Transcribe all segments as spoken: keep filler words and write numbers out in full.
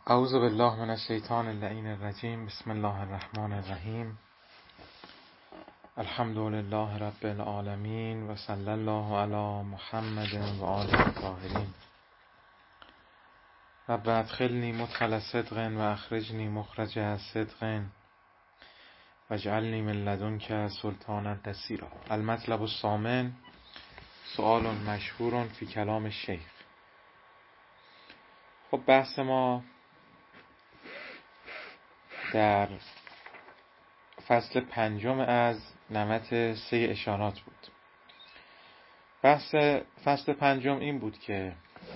اعوذ بالله من الشیطان اللعین الرجیم. بسم الله الرحمن الرحیم. الحمد لله رب العالمین و صلی الله علی محمد و آله الطاهرین. رب ادخلنی مدخل صدق و اخرجنی مخرج صدق واجعلنی من لدنک سلطانا نصیرا. المطلب الثامن، سؤال مشهور فی کلام الشیخ. خب بحث ما در فصل پنجم از نمط سه اشارات بود. بحث فصل پنجم این بود که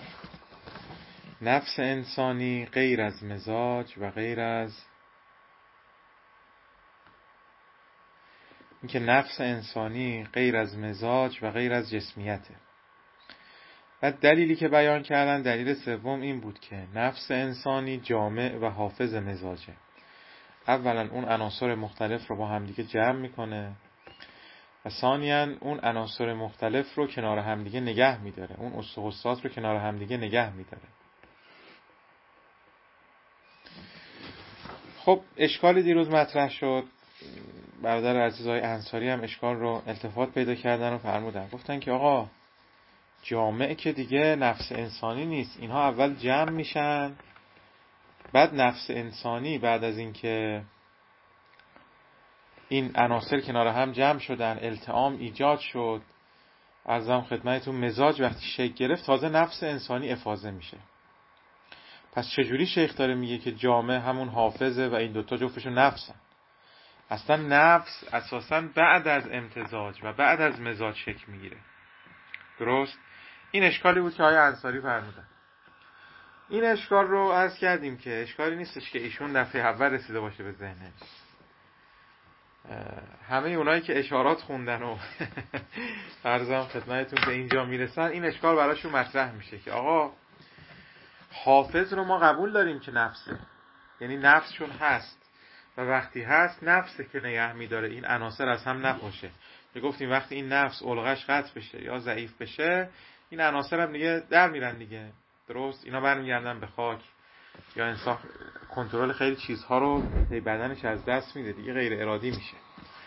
نفس انسانی غیر از مزاج و غیر از این که نفس انسانی غیر از مزاج و غیر از جسمیته. و دلیلی که بیان کردن، دلیل سوم این بود که نفس انسانی جامع و حافظ مزاجه. اولا اون عناصر مختلف رو با همدیگه جمع میکنه و ثانیاً اون عناصر مختلف رو کنار همدیگه نگه میداره، اون استخوصات رو کنار همدیگه نگه میداره. خب اشکالی دیروز مطرح شد، برادر عزیزای انصاری هم اشکال رو التفات پیدا کردن و فرمودن، گفتن که آقا جامع که دیگه نفس انسانی نیست، اینها اول جمع میشن، بعد نفس انسانی بعد از اینکه این عناصر کنار هم جمع شدن، التئام ایجاد شد، عرضم خدمتتون مزاج وقتی شکل گرفت، تازه نفس انسانی افاضه میشه. پس چجوری شیخ داره میگه که جامع همون حافظه و این دوتا جفتشون نفسن؟ اصلا نفس اساسا بعد از امتزاج و بعد از مزاج شکل میگیره. درست؟ این اشکالی بود که آقای انصاری فرمودن. این اشکال رو عرض کردیم که اشکالی نیستش که ایشون دفعه اول رسیده باشه به ذهنش. همه اونایی که اشارات خوندن و عرضم خدمتتون به اینجا میرسن، این اشکال براشون مطرح میشه که آقا حافظ رو ما قبول داریم که نفسه، یعنی نفسشون هست و وقتی هست نفسه که نگه میداره این عناصر از هم نپاشه. که گفتیم وقتی این نفس الغش قطع بشه یا ضعیف بشه، این عناصر هم دیگه در میرن دیگه. درست؟ اینا برمیگردن به خاک یا انسان کنترل خیلی چیزها رو به بدنش از دست میده دیگه، غیر ارادی میشه.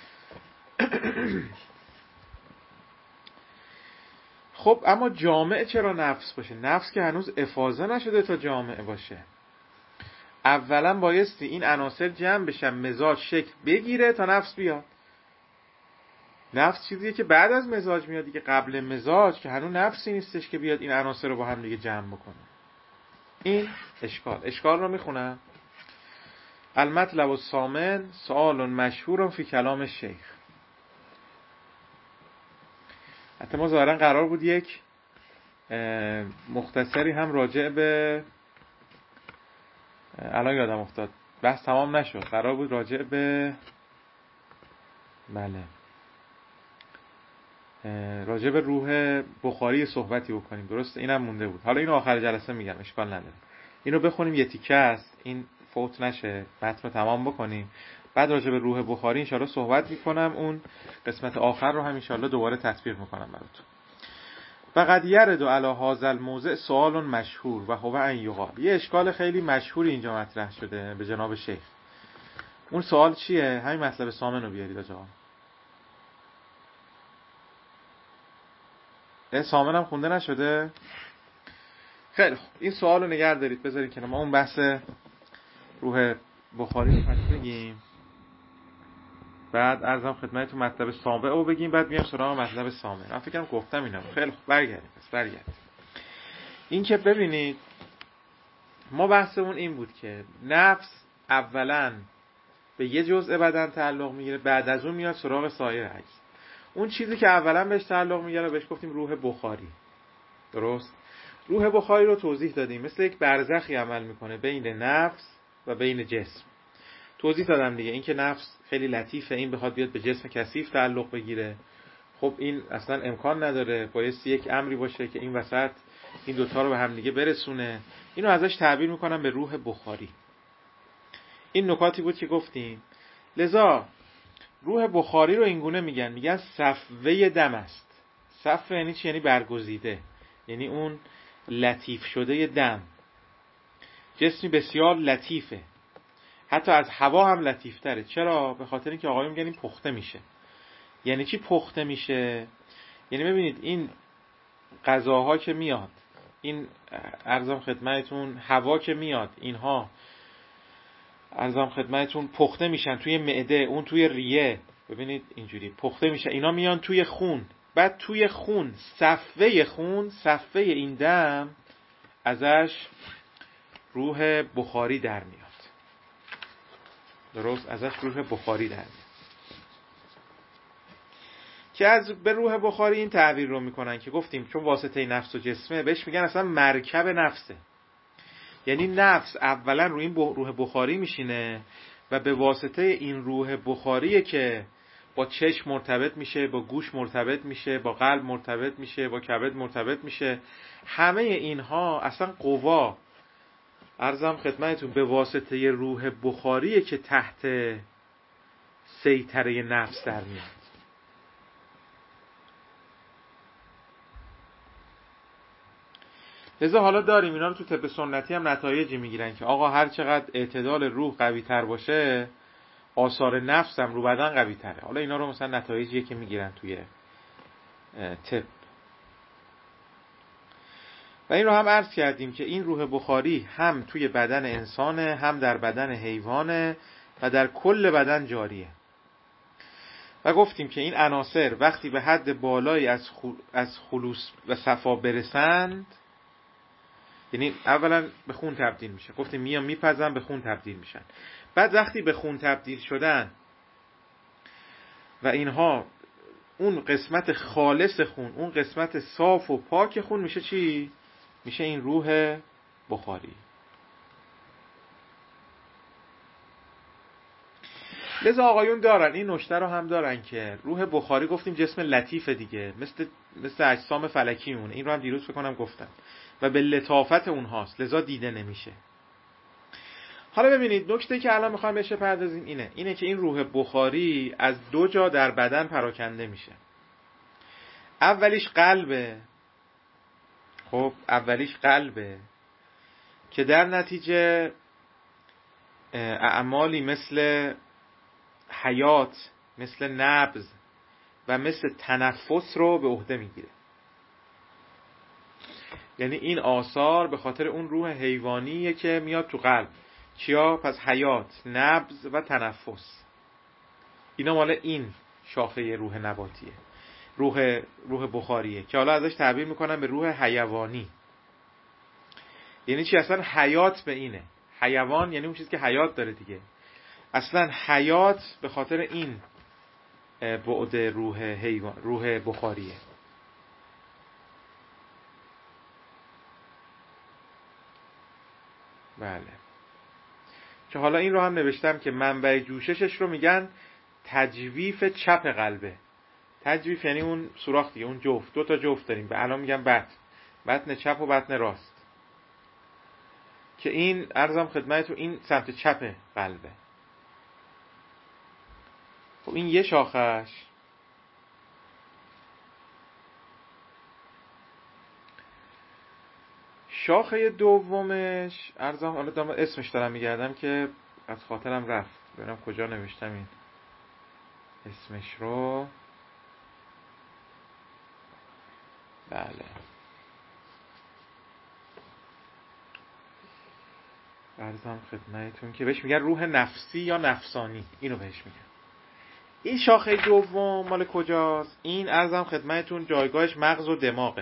خب اما جامع چرا نفس باشه؟ نفس که هنوز افاضه نشده تا جامع باشه. اولا بایستی این عناصر جمع بشن، مزاج شکل بگیره تا نفس بیاد. نفس چیزیه که بعد از مزاج میاد دیگه، قبل مزاج که هنوز نفسی نیستش که بیاد این عناصر رو با هم دیگه جمع بکنه. این اشکال اشکال رو میخونم. المطلب الثامن، سؤال مشهور فی کلام الشیخ. حتی ما ظاهرا قرار بود یک مختصری هم راجع به، الان یادم افتاد بحث تمام نشد، قرار بود راجع به بله راجع به روح بخاری صحبتی بکنیم. درست؟ اینم مونده بود. حالا اینو آخر جلسه میگم، اشکال نداره. اینو بخونیم، یه تیکه است، این فوت نشه، متن رو تمام بکنیم، بعد راجع به روح بخاری ان شاء الله صحبت میکنم. اون قسمت آخر رو هم ان شاء الله دوباره تطبیق میکنم براتون. فقد یرد علی هذا الموضع سؤال مشهور و هو ان یقال. یه اشکال خیلی مشهوری اینجا مطرح شده به جناب شیخ. اون سوال چیه؟ همین مطلب ثامن رو بیارید آقا. این ثامن هم خونده نشده؟ خیلی خوب، این سوال رو نگه دارید، بذارید که ما اون بحث روح بخاری رو پس بگیم، بعد عرضم خدمتتون مطلب سابع رو بگیم، بعد میام سراغ مطلب ثامن. من فکرم گفتم اینا. خیلی خوب، برگردیم پس برگردیم. این که ببینید ما بحثمون این بود که نفس اولا به یه جزء بدن تعلق میگیره، بعد از اون میاد سراغ سایر اجزا. اون چیزی که اولا بهش تعلق میگیره بهش گفتیم روح بخاری. درست؟ روح بخاری رو توضیح دادیم، مثل یک برزخی عمل میکنه بین نفس و بین جسم. توضیح دادم دیگه، این که نفس خیلی لطیفه، این بخواد بیاد به جسم کثیف تعلق بگیره، خب این اصلا امکان نداره، بایستی یک امری باشه که این وسط این دوتا رو به هم دیگه برسونه. اینو ازش تعبیر میکنم به روح بخاری. این نکاتی بود که گفتیم. لذا روح بخاری رو اینگونه میگن، میگن صفوه دم است. صفوه یعنی چی؟ یعنی برگزیده، یعنی اون لطیف شده دم. جسمی بسیار لطیفه، حتی از هوا هم لطیفتره. چرا؟ به خاطر اینکه آقایون میگن این پخته میشه. یعنی چی پخته میشه؟ یعنی ببینید این غذاها که میاد، این عرضم خدمتتون هوا که میاد، اینها عرضم خدمتتون پخته میشن توی معده، اون توی ریه، ببینید اینجوری پخته میشه، اینا میان توی خون، بعد توی خون صفحه خون، صفحه این دم ازش روح بخاری در میاد. درست، ازش روح بخاری در میاد که از به روح بخاری این تعبیر رو میکنن که گفتیم چون واسطه نفس و جسمه بهش میگن اصلا مرکب نفسه. یعنی نفس اولا روی این روح بخاری میشینه و به واسطه این روح بخاریه که با چشم مرتبط میشه، با گوش مرتبط میشه، با قلب مرتبط میشه، با کبد مرتبط میشه. همه اینها اصلا قوا، عرضم خدمتتون، به واسطه روح بخاریه که تحت سیطره نفس در میاد. لذا حالا داریم اینا رو تو طب سنتی هم نتایجی میگیرن که آقا هر چقدر اعتدال روح قوی تر باشه، آثار نفس هم رو بدن قوی تره. حالا اینا رو مثلا نتایجیه که میگیرن توی طب. و این رو هم عرض کردیم که این روح بخاری هم توی بدن انسانه، هم در بدن حیوانه و در کل بدن جاریه. و گفتیم که این عناصر وقتی به حد بالایی از از خلوص و صفا برسند، یعنی اولا به خون تبدیل میشه، گفتیم میان میپزن به خون تبدیل میشن. بعد وقتی به خون تبدیل شدن و اینها اون قسمت خالص خون، اون قسمت صاف و پاک خون میشه چی؟ میشه این روح بخاری. لذا آقایون دارن این نکته رو هم دارن که روح بخاری گفتیم جسم لطیفه دیگه، مثل مثل اجسام فلکی مونه. این رو هم دیروز فکر کنم گفتم و به لطافت اونهاست، لذا دیده نمیشه. حالا ببینید نکته که الان میخوایم بهش بپردازیم اینه اینه که این روح بخاری از دو جا در بدن پراکنده میشه. اولیش قلبه. خب اولیش قلبه که در نتیجه اعمالی مثل حیات، مثل نبض و مثل تنفس رو به عهده میگیره. یعنی این آثار به خاطر اون روح حیوانیه که میاد تو قلب. چیا؟ پس حیات، نبض و تنفس، اینا مال این شاخه روح نباتیه، روح روح بخاریه که حالا ازش تعبیر میکنن به روح حیوانی. یعنی چی؟ اصلا حیات به اینه. حیوان یعنی اون چیزی که حیات داره دیگه. اصلا حیات به خاطر این بعد روح حیوان، روح بخاریه. بله. که حالا این رو هم نوشتم که منبع جوششش رو میگن تجویف چپ قلبه. تجویف یعنی اون سوراخ دیگه، اون جفت، دو تا جفت داریم، به الان میگن بطن، بطن چپ و بطن راست، که این عرضم خدمتتون این سمت چپ قلبه. خب این یه شاخش. شاخه دومش عرضم، حالا دارم اسمش دارم میگردم که از خاطرم رفت، ببینم کجا نوشتم این اسمش رو. بله، عرضم خدمتتون که بهش میگن روح نفسی یا نفسانی، اینو بهش میگن. این شاخه دوم مال کجاست؟ این عرضم خدمتتون جایگاهش مغز و دماغه.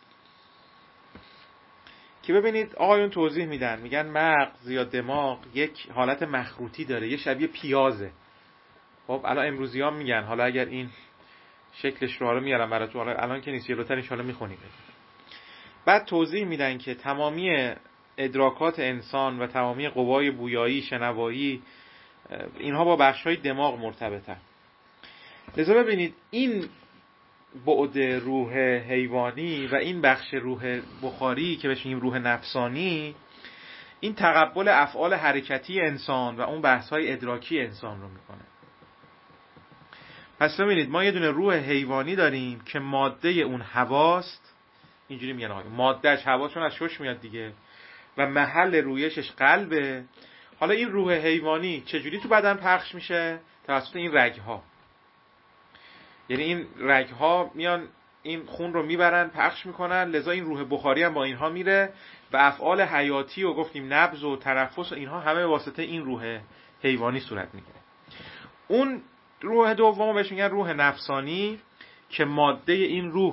که ببینید آقایون توضیح میدن، میگن مغز یا دماغ یک حالت مخروطی داره، یه شبیه پیازه. خب الان امروزی ها میگن، حالا اگر این شکلش رو حالا میارم براتون، حالا الان که نیست، جلوتر ان شاءالله میخونیم. بعد توضیح میدن که تمامی ادراکات انسان و تمامی قوای بویایی، شنوایی، اینها با بخش‌های دماغ مرتبطن. لذا ببینید این بعد روح حیوانی و این بخش روح بخاری که بهش میگیم روح نفسانی، این تقبل افعال حرکتی انسان و اون بحث‌های ادراکی انسان رو میکنه. پس ببینید ما یه دونه روح حیوانی داریم که ماده اون هواست، اینجوری میگن آقا مادهش هواشون از شش میاد دیگه، و محل رویشش قلبه. حالا این روح حیوانی چجوری تو بدن پخش میشه؟ توسط این رگ‌ها. یعنی این رگ‌ها میان این خون رو میبرن پخش میکنن، لذا این روح بخاری هم با اینها میره و افعال حیاتی و گفتیم نبض و تنفس و اینها همه به واسطه این روح حیوانی صورت میگیره. اون روح دوم بهش میگن روح نفسانی که ماده این روح،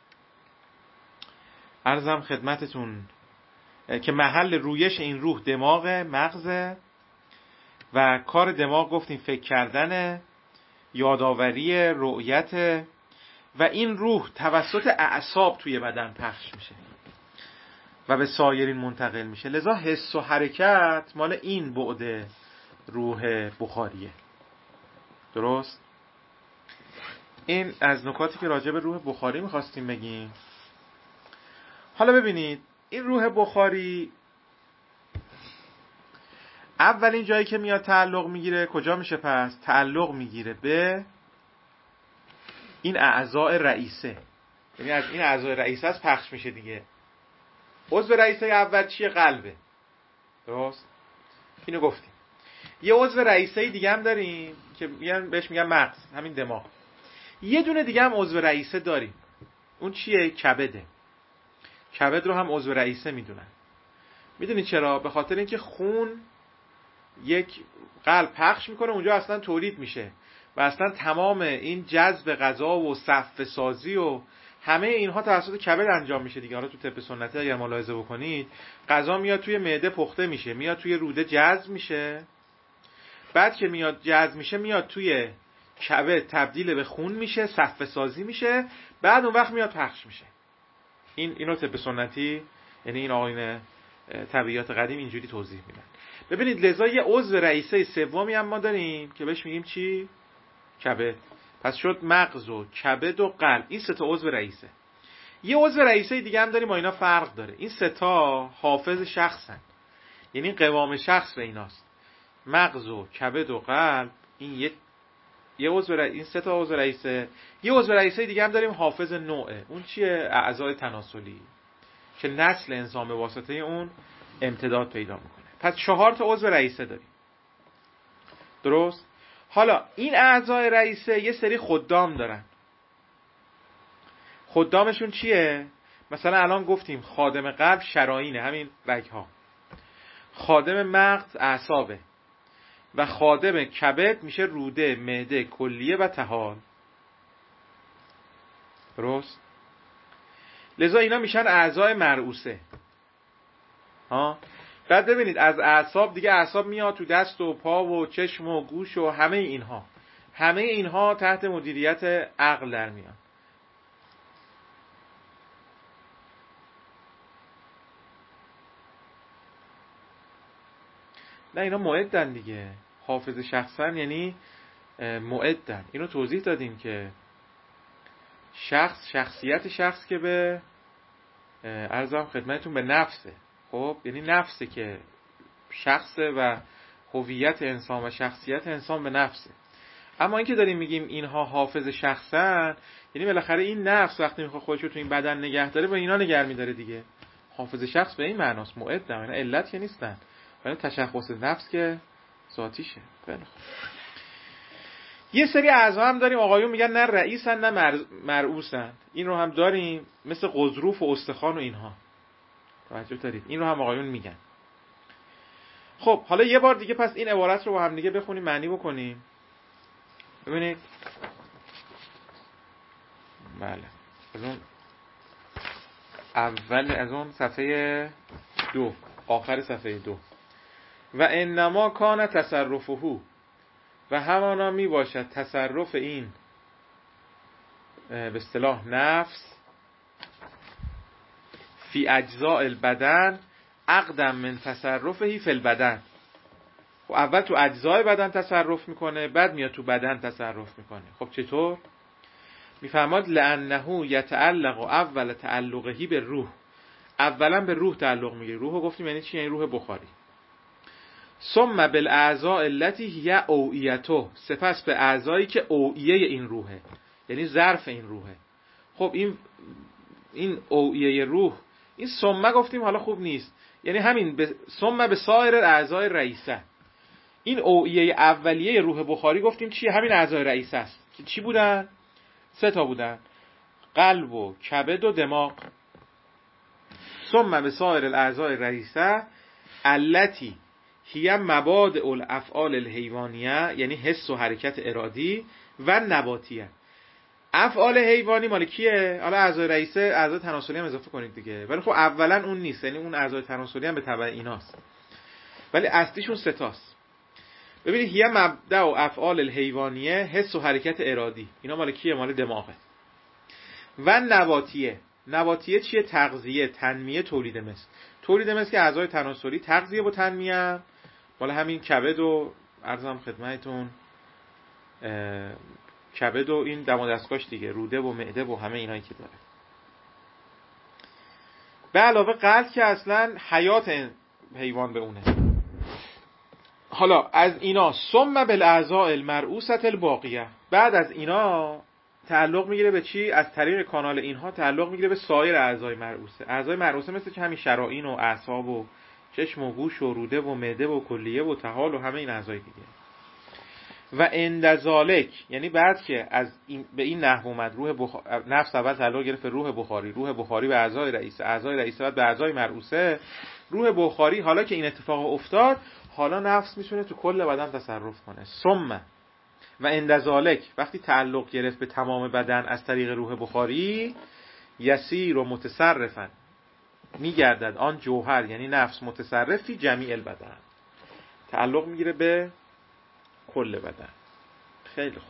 عرضم خدمتتون که محل رویش این روح دماغ، مغزه و کار دماغ گفتیم فکر کردن، یادآوری، رؤیت و این روح توسط اعصاب توی بدن پخش میشه و به سایرین منتقل میشه. لذا حس و حرکت مال این بعد روح بخاریه. درست؟ این از نکاتی که راجع به روح بخاری میخواستیم بگیم. حالا ببینید این روح بخاری اولین جایی که میاد تعلق میگیره کجا میشه؟ پس تعلق میگیره به این اعضاء رئیسه، یعنی از این اعضاء رئیسه است پخش میشه دیگه. عضو رئیسه اول چیه؟ قلبه. درست؟ اینو گفتیم. یه عضو رئیسه دیگه هم داریم که میگن بهش میگن مغز، همین دماغ. یه دونه دیگه هم عضو رئیسه داریم، اون چیه؟ کبده. کبد رو هم عضو رئیسه میدونن. میدونید چرا؟ به خاطر اینکه خون یک قلب پخش میکنه اونجا اصلا تولید میشه و اصلا تمام این جذب غذا و صفحه سازی و همه اینها توسط کبد انجام میشه دیگه. حالا تو طب سنتی اگر ملاحظه بکنید غذا میاد توی معده پخته میشه، میاد توی روده جذب میشه، بعد که میاد جذب میشه میاد توی کبد تبدیل به خون میشه، صفحه سازی میشه، بعد اون وقت میاد پخش میشه. این اینو طب سنتی، یعنی این آقایون طبیعیات قدیم اینجوری توضیح میدن. ببینید لذا یه عضو رئیسه سومی هم ما داریم که بهش میگیم چی؟ کبد. پس شد مغز و کبد و قلب، این سه تا عضو رئیسه. یه عضو رئیسه دیگه هم داریم با اینا فرق داره. این سه تا حافظ شخصن، یعنی قوام شخص به ایناست. مغز و کبد و قلب این یه یه عضو رئیس، این سه تا عضو رئیسه. یه عضو رئیسه دیگه هم داریم حافظ نوعه. اون چیه؟ اعضای تناسلی که نسل انسان به واسطه اون امتداد پیدا میکنه. پس چهار تا عضو رئیسه داریم. درست؟ حالا این اعضای رئیسه یه سری خدام دارن. خدامشون چیه؟ مثلا الان گفتیم خادم قلب شرايینه، همین رگ‌ها. خادم مغز اعصابه و خادم کبد میشه روده، معده، کلیه و طحال. درست؟ لذا اینا میشن اعضای مرعوسه. ها؟ بعد ببینید از اعصاب دیگه اعصاب میاد تو دست و پا و چشم و گوش و همه اینها. همه اینها تحت مدیریت عقل در میان. نه اینا معدن دیگه. حافظ شخصن یعنی معدن. اینو توضیح دادیم که شخص، شخصیت شخص که به عرضم خدمتتون به نفسه. خب یعنی نفسه که شخصه و هویت انسان و شخصیت انسان به نفسه. اما اینکه داریم میگیم اینها حافظ شخصن، یعنی بالاخره این نفس وقتی میخواد خودش رو تو این بدن نگه داره به اینا نگه میداره دیگه. حافظ شخص به این معناست، معدن، اینا علت که نیستن، ولی تشخص نفس که ذاتیشه. خیلی خوب. یه سری اعضا هم داریم آقایون میگن نه رئیسن نه مرعوسن. این رو هم داریم، مثل غضروف و استخوان و اینها. توجه دارید؟ این رو هم آقایون میگن. خب حالا یه بار دیگه پس این عبارت رو با هم دیگه بخونیم، معنی بکنیم. ببینید. بله. از اون اول از اون صفحه دو، آخر صفحه دو. و انما کان تصرفه، و همانا می باشد تصرف این به اصطلاح نفس فی اجزاء البدن اقدم من تصرفه فی البدن. خب اول تو اجزای بدن تصرف میکنه، بعد میاد تو بدن تصرف میکنه. خب چطور؟ میفرماد لانه یتعلق اول تعلقه به روح. اولا به روح تعلق میگیره. روحو گفتیم یعنی چی؟ یعنی روح بخاری. ثم بالاعضاء التي هي اوعیته، سپس به اعضایی که اوعیه این روحه، یعنی ظرف این روحه. خب این این اوعیه روح، این ثم گفتیم حالا خوب نیست، یعنی همین به ثم به سایر اعضای رئیسه. این اوعیه اولیه روح بخاری گفتیم چیه؟ همین اعضای رئیسه است که چی بودن؟ سه تا بودن، قلب و کبد و دماغ. ثم به سایر الاعضای رئیسه التی هی مبادئ الافعال الحیوانیه، یعنی حس و حرکت ارادی و نباتیه. افعال حیوانی مال کیه؟ حالا اعضای رئیسه اعضای تناسلی هم اضافه کنید دیگه، ولی خب اولا اون نیست، یعنی اون اعضای تناسلی هم به تبع ایناست، ولی اصلیشون سه تاست. ببینید هی مبدأ و افعال الحیوانیه، حس و حرکت ارادی، اینا مال کیه؟ مال دماغه. و نباتیه. نباتیه چیه؟ تغذیه، تنمیه، تولید مثل. تولید مثل که اعضای تناسلی، تغذیه و تنمیه مال همین کبد و عرضم خدمتتون کبد و این دم و دستگاهش دیگه، روده و معده و همه اینایی که داره. به علاوه قلب که اصلا حیات حیوان به اونه. حالا از اینا ثم بالاعضاء المرئوسة الباقیه، بعد از اینا تعلق میگیره به چی؟ از طریق کانال اینها تعلق میگیره به سایر اعضای مرئوسه. اعضای مرئوسه مثل که همین شرائین و اعصاب و چشم و گوش و روده و معده و کلیه و طحال و همه این اعضای دیگه. و عند ذالک، یعنی بعد که از این به این نحو اومد روح بخ... نفس اول تعلق گرفت روح بخاری، روح بخاری به اعضای رئیسه، اعضای رئیسه بعد به اعضای مرئوسه، روح بخاری حالا که این اتفاق افتاد، حالا نفس میتونه تو کل بدن تصرف کنه. ثم و عند ذالک، وقتی تعلق گرفت به تمام بدن از طریق روح بخاری، یسیر و متصرفن، میگردد آن جوهر یعنی نفس متصرفی جمیع البدن، تعلق میگیره به کل بدن. خیلی خوب،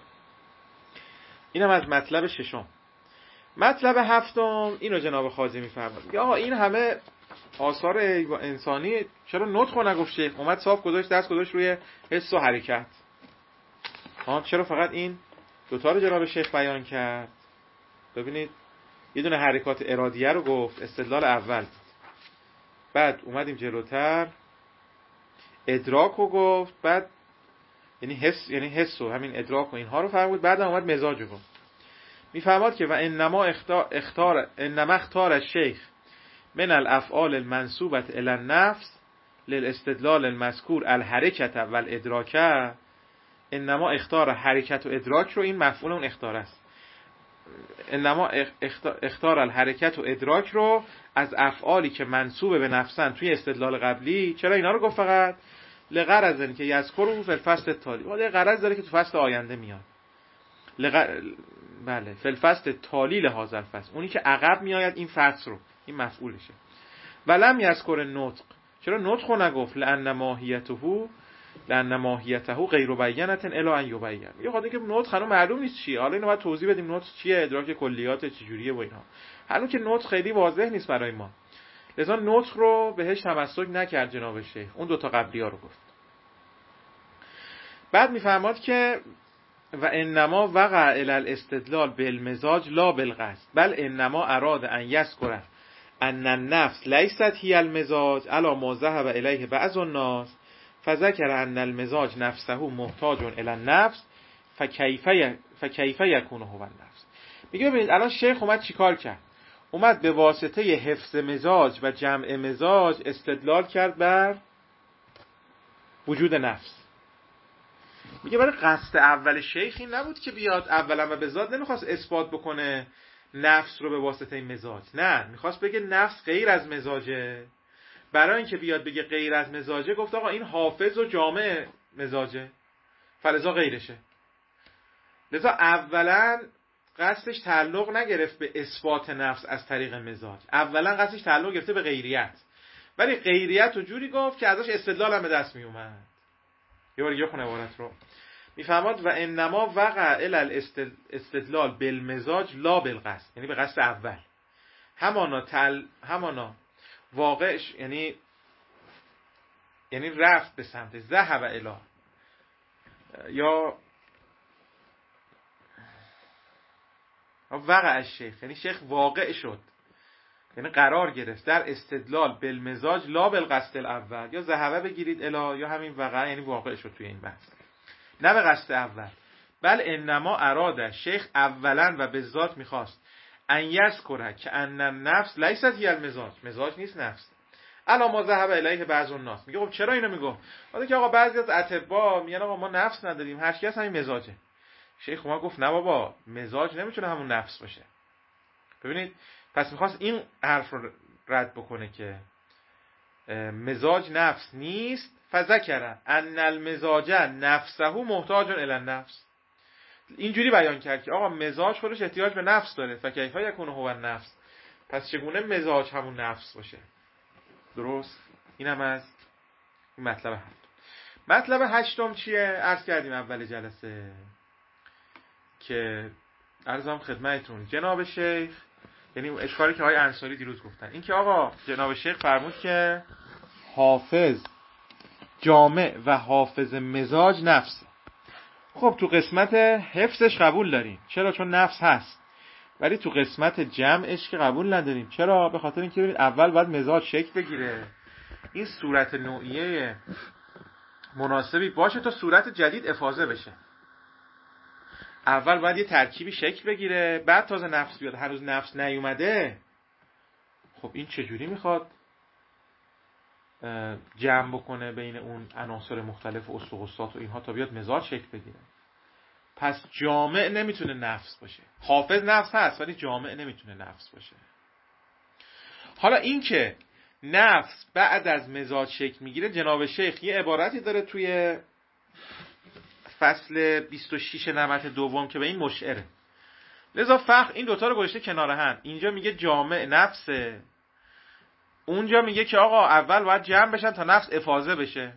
اینم از مطلب ششم. مطلب هفتم اینو جناب خازی میفرماد، آقا این همه آثار انسانی چرا نطق نگفت شیخ؟ اومد صاف گذاشت، دست گذاشت روی حس و حرکت. ها چرا فقط این دوتا رو جناب شیخ بیان کرد؟ ببینید یه دونه حرکات ارادیه رو گفت، استدلال اول، بعد اومدیم جلوتر ادراک رو گفت، بعد یعنی حس، یعنی حس و همین ادراک و اینها رو فرمود، بعد اومد مزاج رو گفت. میفرماد که و انما اختار اختار انما اختار الشیخ من الافعال المنسوبه الی النفس للاستدلال المذکور الحرکت و الادراک. انما اختار حرکت و ادراک رو، این مفعول اون اختار است، انما اختار الحرکت و ادراک رو از افعالی که منسوب به نفسن توی استدلال قبلی. چرا اینا رو گفت؟ فقط لغرض این که یذکره فی الفصل التالی، ولی غرض داره که تو فصل آینده میاد. لغ... بله فی الفصل التالی لهذا الفصل، اونی که عقب میآید این فصل رو، این مفعولشه. ولم یذکر النطق، چرا نطق رو نگفت؟ لان ماهیته لان ماهیته غیر بیانه الا ان یبین، یه خاطر که نطق هنوز معلوم نیست چیه، حالا اینو باید توضیح بدیم نطق چیه، ادراک کلیات چجوریه و اینا، هنوز که نطق خیلی واضح نیست برای ما، لذا نطق رو بهش تمسک نکرد جناب شیخ، اون دوتا قبلی ها رو گفت. بعد میفرماد که و انما وقع الی الاستدلال بالمزاج لا بالقصد بل انما اراد ان یذکر ان النفس لیست هی المزاج علی ما ذهب الیه بعض الناس فذکر ان المزاج نفسه محتاج الی النفس فکیف فکیف یکون هو النفس. میگه ببینید الان شیخ اومد چیکار کرد؟ اومد به واسطه حفظ مزاج و جمع مزاج استدلال کرد بر وجود نفس. میگه برای قصد اول شیخ این نبود که بیاد اولا و به ذات نمیخواست اثبات بکنه نفس رو به واسطه مزاج، نه، میخواست بگه نفس غیر از مزاجه. برای اینکه بیاد بگه غیر از مزاجه گفت آقا این حافظ و جامع مزاجه فلذا غیرشه. لذا اولا قصدش تعلق نگرفت به اثبات نفس از طریق مزاج، اولا قصدش تعلق گرفته به غیریت، ولی غیریت رو جوری گفت که ازش استدلال هم به دست می اومد. یه بار دیگه خونه عبارت رو میفهمد و انما وقع الی الاستدلال بالمزاج لا بالقصد، یعنی به قصد اول، همانا تل همانا واقعش یعنی یعنی رفت به سمت ذهب الی، یا وقع الشیخ یعنی شیخ واقع شد، یعنی قرار گرفت در استدلال بالمزاج لا بالقصد الاول، یا ذهبه بگیرید الی یا همین وقع، یعنی واقع شد توی این بحث، نه به قصد اول. بل انما اراده، شیخ اولا و به ذات میخواست ان یذکر که ان النفس لیست هی المزاج، مزاج نیست نفس، الا ما ذهب الیه بعض الناس. میگه خب چرا اینو میگم؟ وقتی که آقا بعضی از اطباء میگن آقا ما نفس نداریم، هر کی هست همین مزاجه. شیخ ما گفت نه بابا، مزاج نمیتونه همون نفس باشه. ببینید پس میخواست این حرف رو رد بکنه که مزاج نفس نیست. فذکر ان المزاج نفسه محتاج الی النفس. اینجوری بیان کرد که آقا مزاج خودش احتیاج به نفس داره. فکیف یکون هو النفس، پس چگونه مزاج همون نفس باشه؟ درست؟ اینم از این مطلب هفتم. مطلب هشتم چیه؟ عرض کردیم اول جلسه که عرضم خدمتتون جناب شیخ، یعنی اشکالی که های انصاری دیروز گفتن، این که آقا جناب شیخ فرمود که حافظ جامع و حافظ مزاج نفسه. خب تو قسمت حفظش قبول داریم، چرا؟ چون نفس هست. ولی تو قسمت جمعش که قبول نداریم. چرا؟ به خاطر اینکه ببینید اول باید مزاج شکل بگیره، این صورت نوعیه مناسبی باشه تا صورت جدید افاضه بشه. اول باید یه ترکیبی شکل بگیره، بعد تازه نفس بیاد. هنوز نفس نیومده. خب این چجوری میخواد جمع بکنه بین اون عناصر مختلف اسطقسات و اینها تا بیاد مزاج شکل بگیره؟ پس جامع نمیتونه نفس باشه. حافظ نفس هست ولی جامع نمیتونه نفس باشه. حالا این که نفس بعد از مزاج شکل میگیره، جناب شیخ یه عبارتی داره توی فصل بیست و شش نمط دوم که به این مشعره. لذا فقه این دوتا رو گذاشته کنار هم. اینجا میگه جامع نفسه، اونجا میگه که آقا اول باید جمع بشن تا نفس افاضه بشه.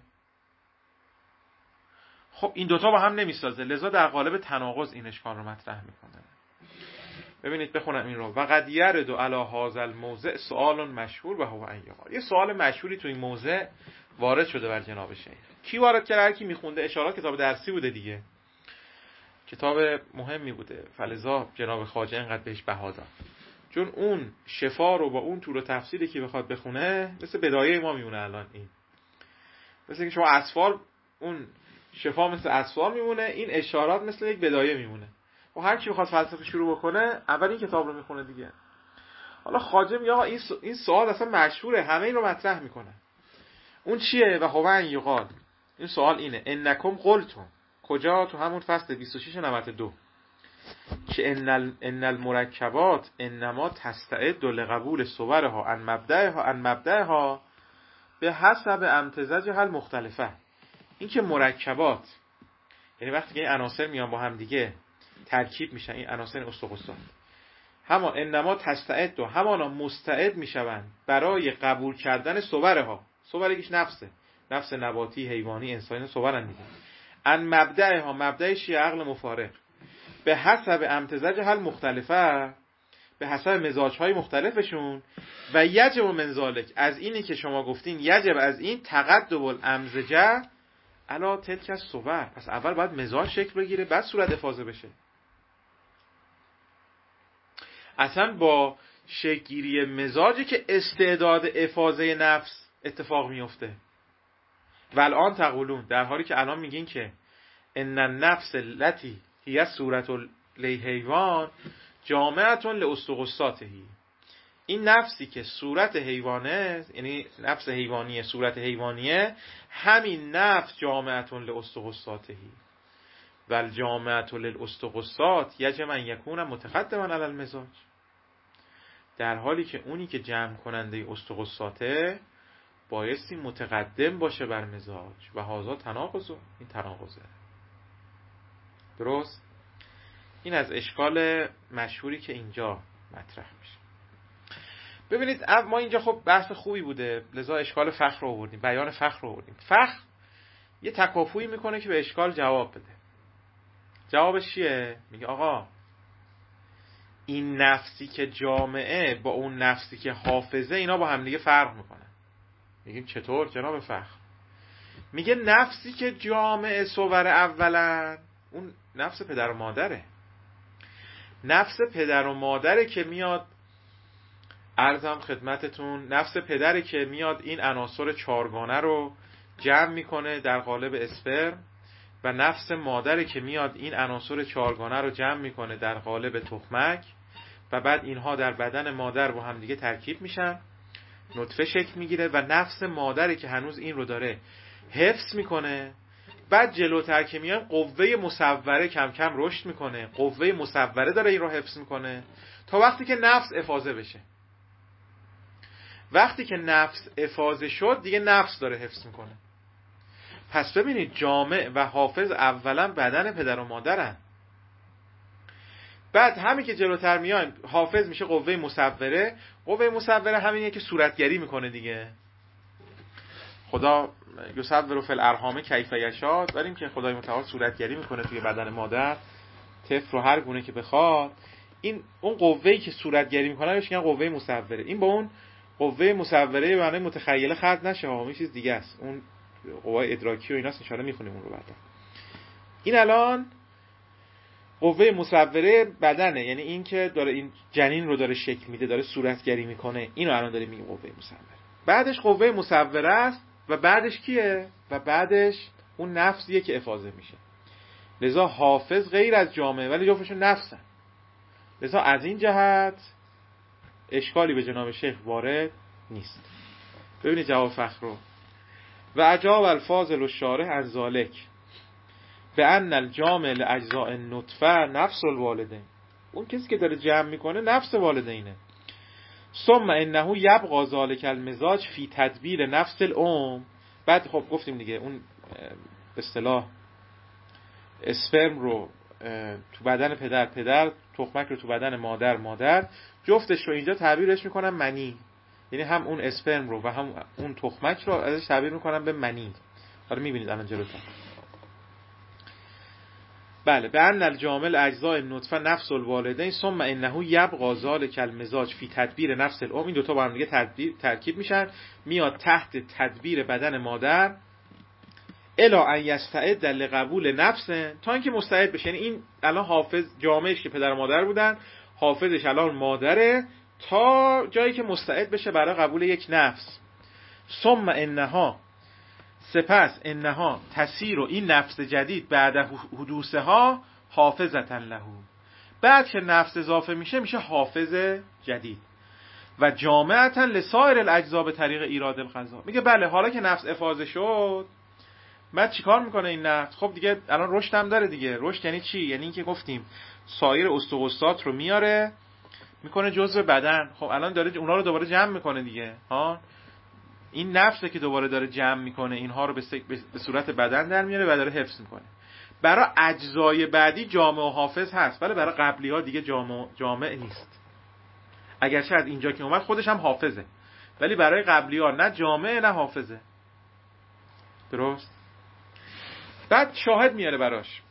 خب این دوتا با هم نمیسازه، لذا در قالب تناقض این اشکال رو مطرح میکنه. ببینید بخونم این رو. و قد یرد علی هذا الموضع سؤال مشهور و هو ان یقال. یه سوال مشهوری تو این موضع وارد شده بر جناب شیخ. کی وارد کرده؟ هر کی میخونده. اشارات کتاب درسی بوده دیگه، کتاب مهمی بوده، فلذا جناب خواجه اینقدر بهش بها داد. چون اون شفا رو با اون طور تفسیری که بخواد بخونه مثل بدایه ما میمونه. الان این مثل که شما اصفار، اون شفا مثل اصفار میمونه، این اشارات مثل یک بدایه میمونه. و هر کی بخواد فلسفه شروع بکنه اول این کتاب رو میخونه دیگه. حالا خواجه میگه آقا این این سوال اصلا مشهوره، همه این رو مطرح میکنه. اون چیه؟ و هو ان یقال. این سوال اینه انکم قلتم. کجا؟ تو همون فصل بیست و شش نمط دو که ان ان المرکبات انما تستعد لقبول صورها عن مبدأها عن مبدأها به حسب امتزاجها المختلفه. این که مرکبات یعنی وقتی که این عناصر میان با هم دیگه ترکیب میشن، این عناصر اسطقسات، همان انما تستعد و همانا مستعد میشوند برای قبول کردن صورها. صور یکیش نفسه، نفس نباتی، حیوانی، انسانی، صورن دیگه. ان مبدأها، مبدأش یه عقل مفارق، به حسب امتزاجها المختلفه، به حسب مزاجهای مختلفشون. و یجب من ذلک، از اینی که شما گفتین یجب از این تقدم الامزجه علا تلک الصور. پس اول باید مزاج شکل بگیره بعد صورت افاضه بشه. اصلا با شکلگیری مزاجی که استعداد افاضه نفس اتفاق میفته. و الان تقولون، در حالی که الان میگین که ان النفس التي هي صورت الحیوان جامعه لاسطقساته. این نفسی که صورت حیوانه، یعنی نفس حیوانیه، صورت حیوانیه، همین نفس جامعه لاسطقساته. و الجامعه للاسطقسات یجب ان یکون متقدما علی المزاج. در حالی که اونی که جمع کننده اسطقساته بایستی متقدم باشه بر مزاج. و هذا تناقض، این تناقضه. درست؟ این از اشکال مشهوری که اینجا مطرح میشه. ببینید ما اینجا خب بحث خوبی بوده، لذا اشکال فخر رو آوردیم، بیان فخر رو آوردیم. فخر یه تکافویی میکنه که به اشکال جواب بده. جوابش چیه؟ میگه آقا این نفسی که جامعه با اون نفسی که حافظه، اینا با هم دیگه فرق میکنن. میگیم چطور جناب فخر؟ میگه نفسی که جامعه صور اولا، اون نفس پدر و مادره. نفس پدر و مادره که میاد، عرضم خدمتتون، نفس پدره که میاد این عناصر چارگانه رو جمع میکنه در قالب اسپرم، و نفس مادره که میاد این عناصر چارگانه رو جمع میکنه در قالب تخمک، و بعد اینها در بدن مادر با هم دیگه ترکیب میشن نطفه شکل میگیره و نفس مادری که هنوز این رو داره حفظ میکنه. بعد جلوتر که میان قوه مصوره کم کم رشد میکنه، قوه مصوره داره این رو حفظ میکنه تا وقتی که نفس افاضه بشه. وقتی که نفس افاضه شد دیگه نفس داره حفظ میکنه. پس ببینید جامع و حافظ اولا بدن پدر و مادرن. بعد همین که جلوتر میایم حافظ میشه قوه مصوره. قوه مصوره همینیه که صورتگری میکنه دیگه. خدا یصور فی الارحام کیف یشاء، داریم که خدای متعال صورتگری میکنه توی بدن مادر طفل رو هر گونه که بخواد. این اون قوه‌ای که صورتگری میکنه بهش میگن قوه مصوره. این با اون قوه مصوره به معنی متخیله خرد نشه ها، اون چیز دیگه است. اون قوه ادراکی و ایناست، ان شاءالله میخونیم اون رو بعدا. این الان قوه مصوره بدنه، یعنی این که داره این جنین رو داره شکل میده، داره صورتگری میکنه، اینو الان داریم میگیم قوه مصوره. بعدش قوه مصوره است و بعدش کیه؟ و بعدش اون نفسیه که افاضه میشه. لذا حافظ غیر از جامعه ولی جفتشون نفسن. لذا از این جهت اشکالی به جناب شیخ وارد نیست. ببینید جواب فخر رو. و اجاب الفاضل الشارح عن ذلک بأن الجامع لاجزاء النطفه نفس الوالدین. اون کسی که داره جمع میکنه نفس والدینه. ثم انه یبقى ذلک المزاج فی تدبیر نفس الام. بعد خب گفتیم دیگه اون به اصطلاح اسپرم رو تو بدن پدر، پدر تخمک رو تو بدن مادر، مادر جفتش رو اینجا تعبیرش میکنن منی. یعنی هم اون اسپرم رو و هم اون تخمک رو ازش تعبیر میکنن به منی. حالا میبینید الان جلوتر. بله، به ان الجامل اجزاء النطفه نفس الوالدین ثم انه یبقى ذلک المزاج فی تدبیر نفس الام. این دو تا با هم دیگه ترکیب میشن، میاد تحت تدبیر بدن مادر الا ان یستعد لقبول نفس، تا اینکه مستعد بشه. یعنی این الان حافظ جامعش که پدر و مادر بودن، حافظش الان مادره تا جایی که مستعد بشه برای قبول یک نفس. ثم انها، سپس انها تسیر و این نفس جدید بعد حدوثها حافظتا له. بعد که نفس اضافه میشه میشه حافظ جدید و جامعتا لسائر الاجزاء به طریق ایراد القضا. میگه بله حالا که نفس افاضه شد بعد چیکار میکنه این نفس؟ خب دیگه الان رشد هم داره دیگه. رشد یعنی چی؟ یعنی اینکه گفتیم سایر استقصات رو میاره میکنه جزء بدن. خب الان داره اونا رو دوباره جمع میکنه دیگه ها. این نفسه که دوباره داره جمع میکنه اینها رو به صورت بدن در میاره و داره حفظ میکنه. برای اجزای بعدی جامع و حافظ هست، ولی برای قبلی ها دیگه جامع جامع نیست. اگرچه از اینجا که اومد خودش هم حافظه، ولی برای قبلی ها نه جامع نه حافظه. درست؟ بعد شاهد میاره براش.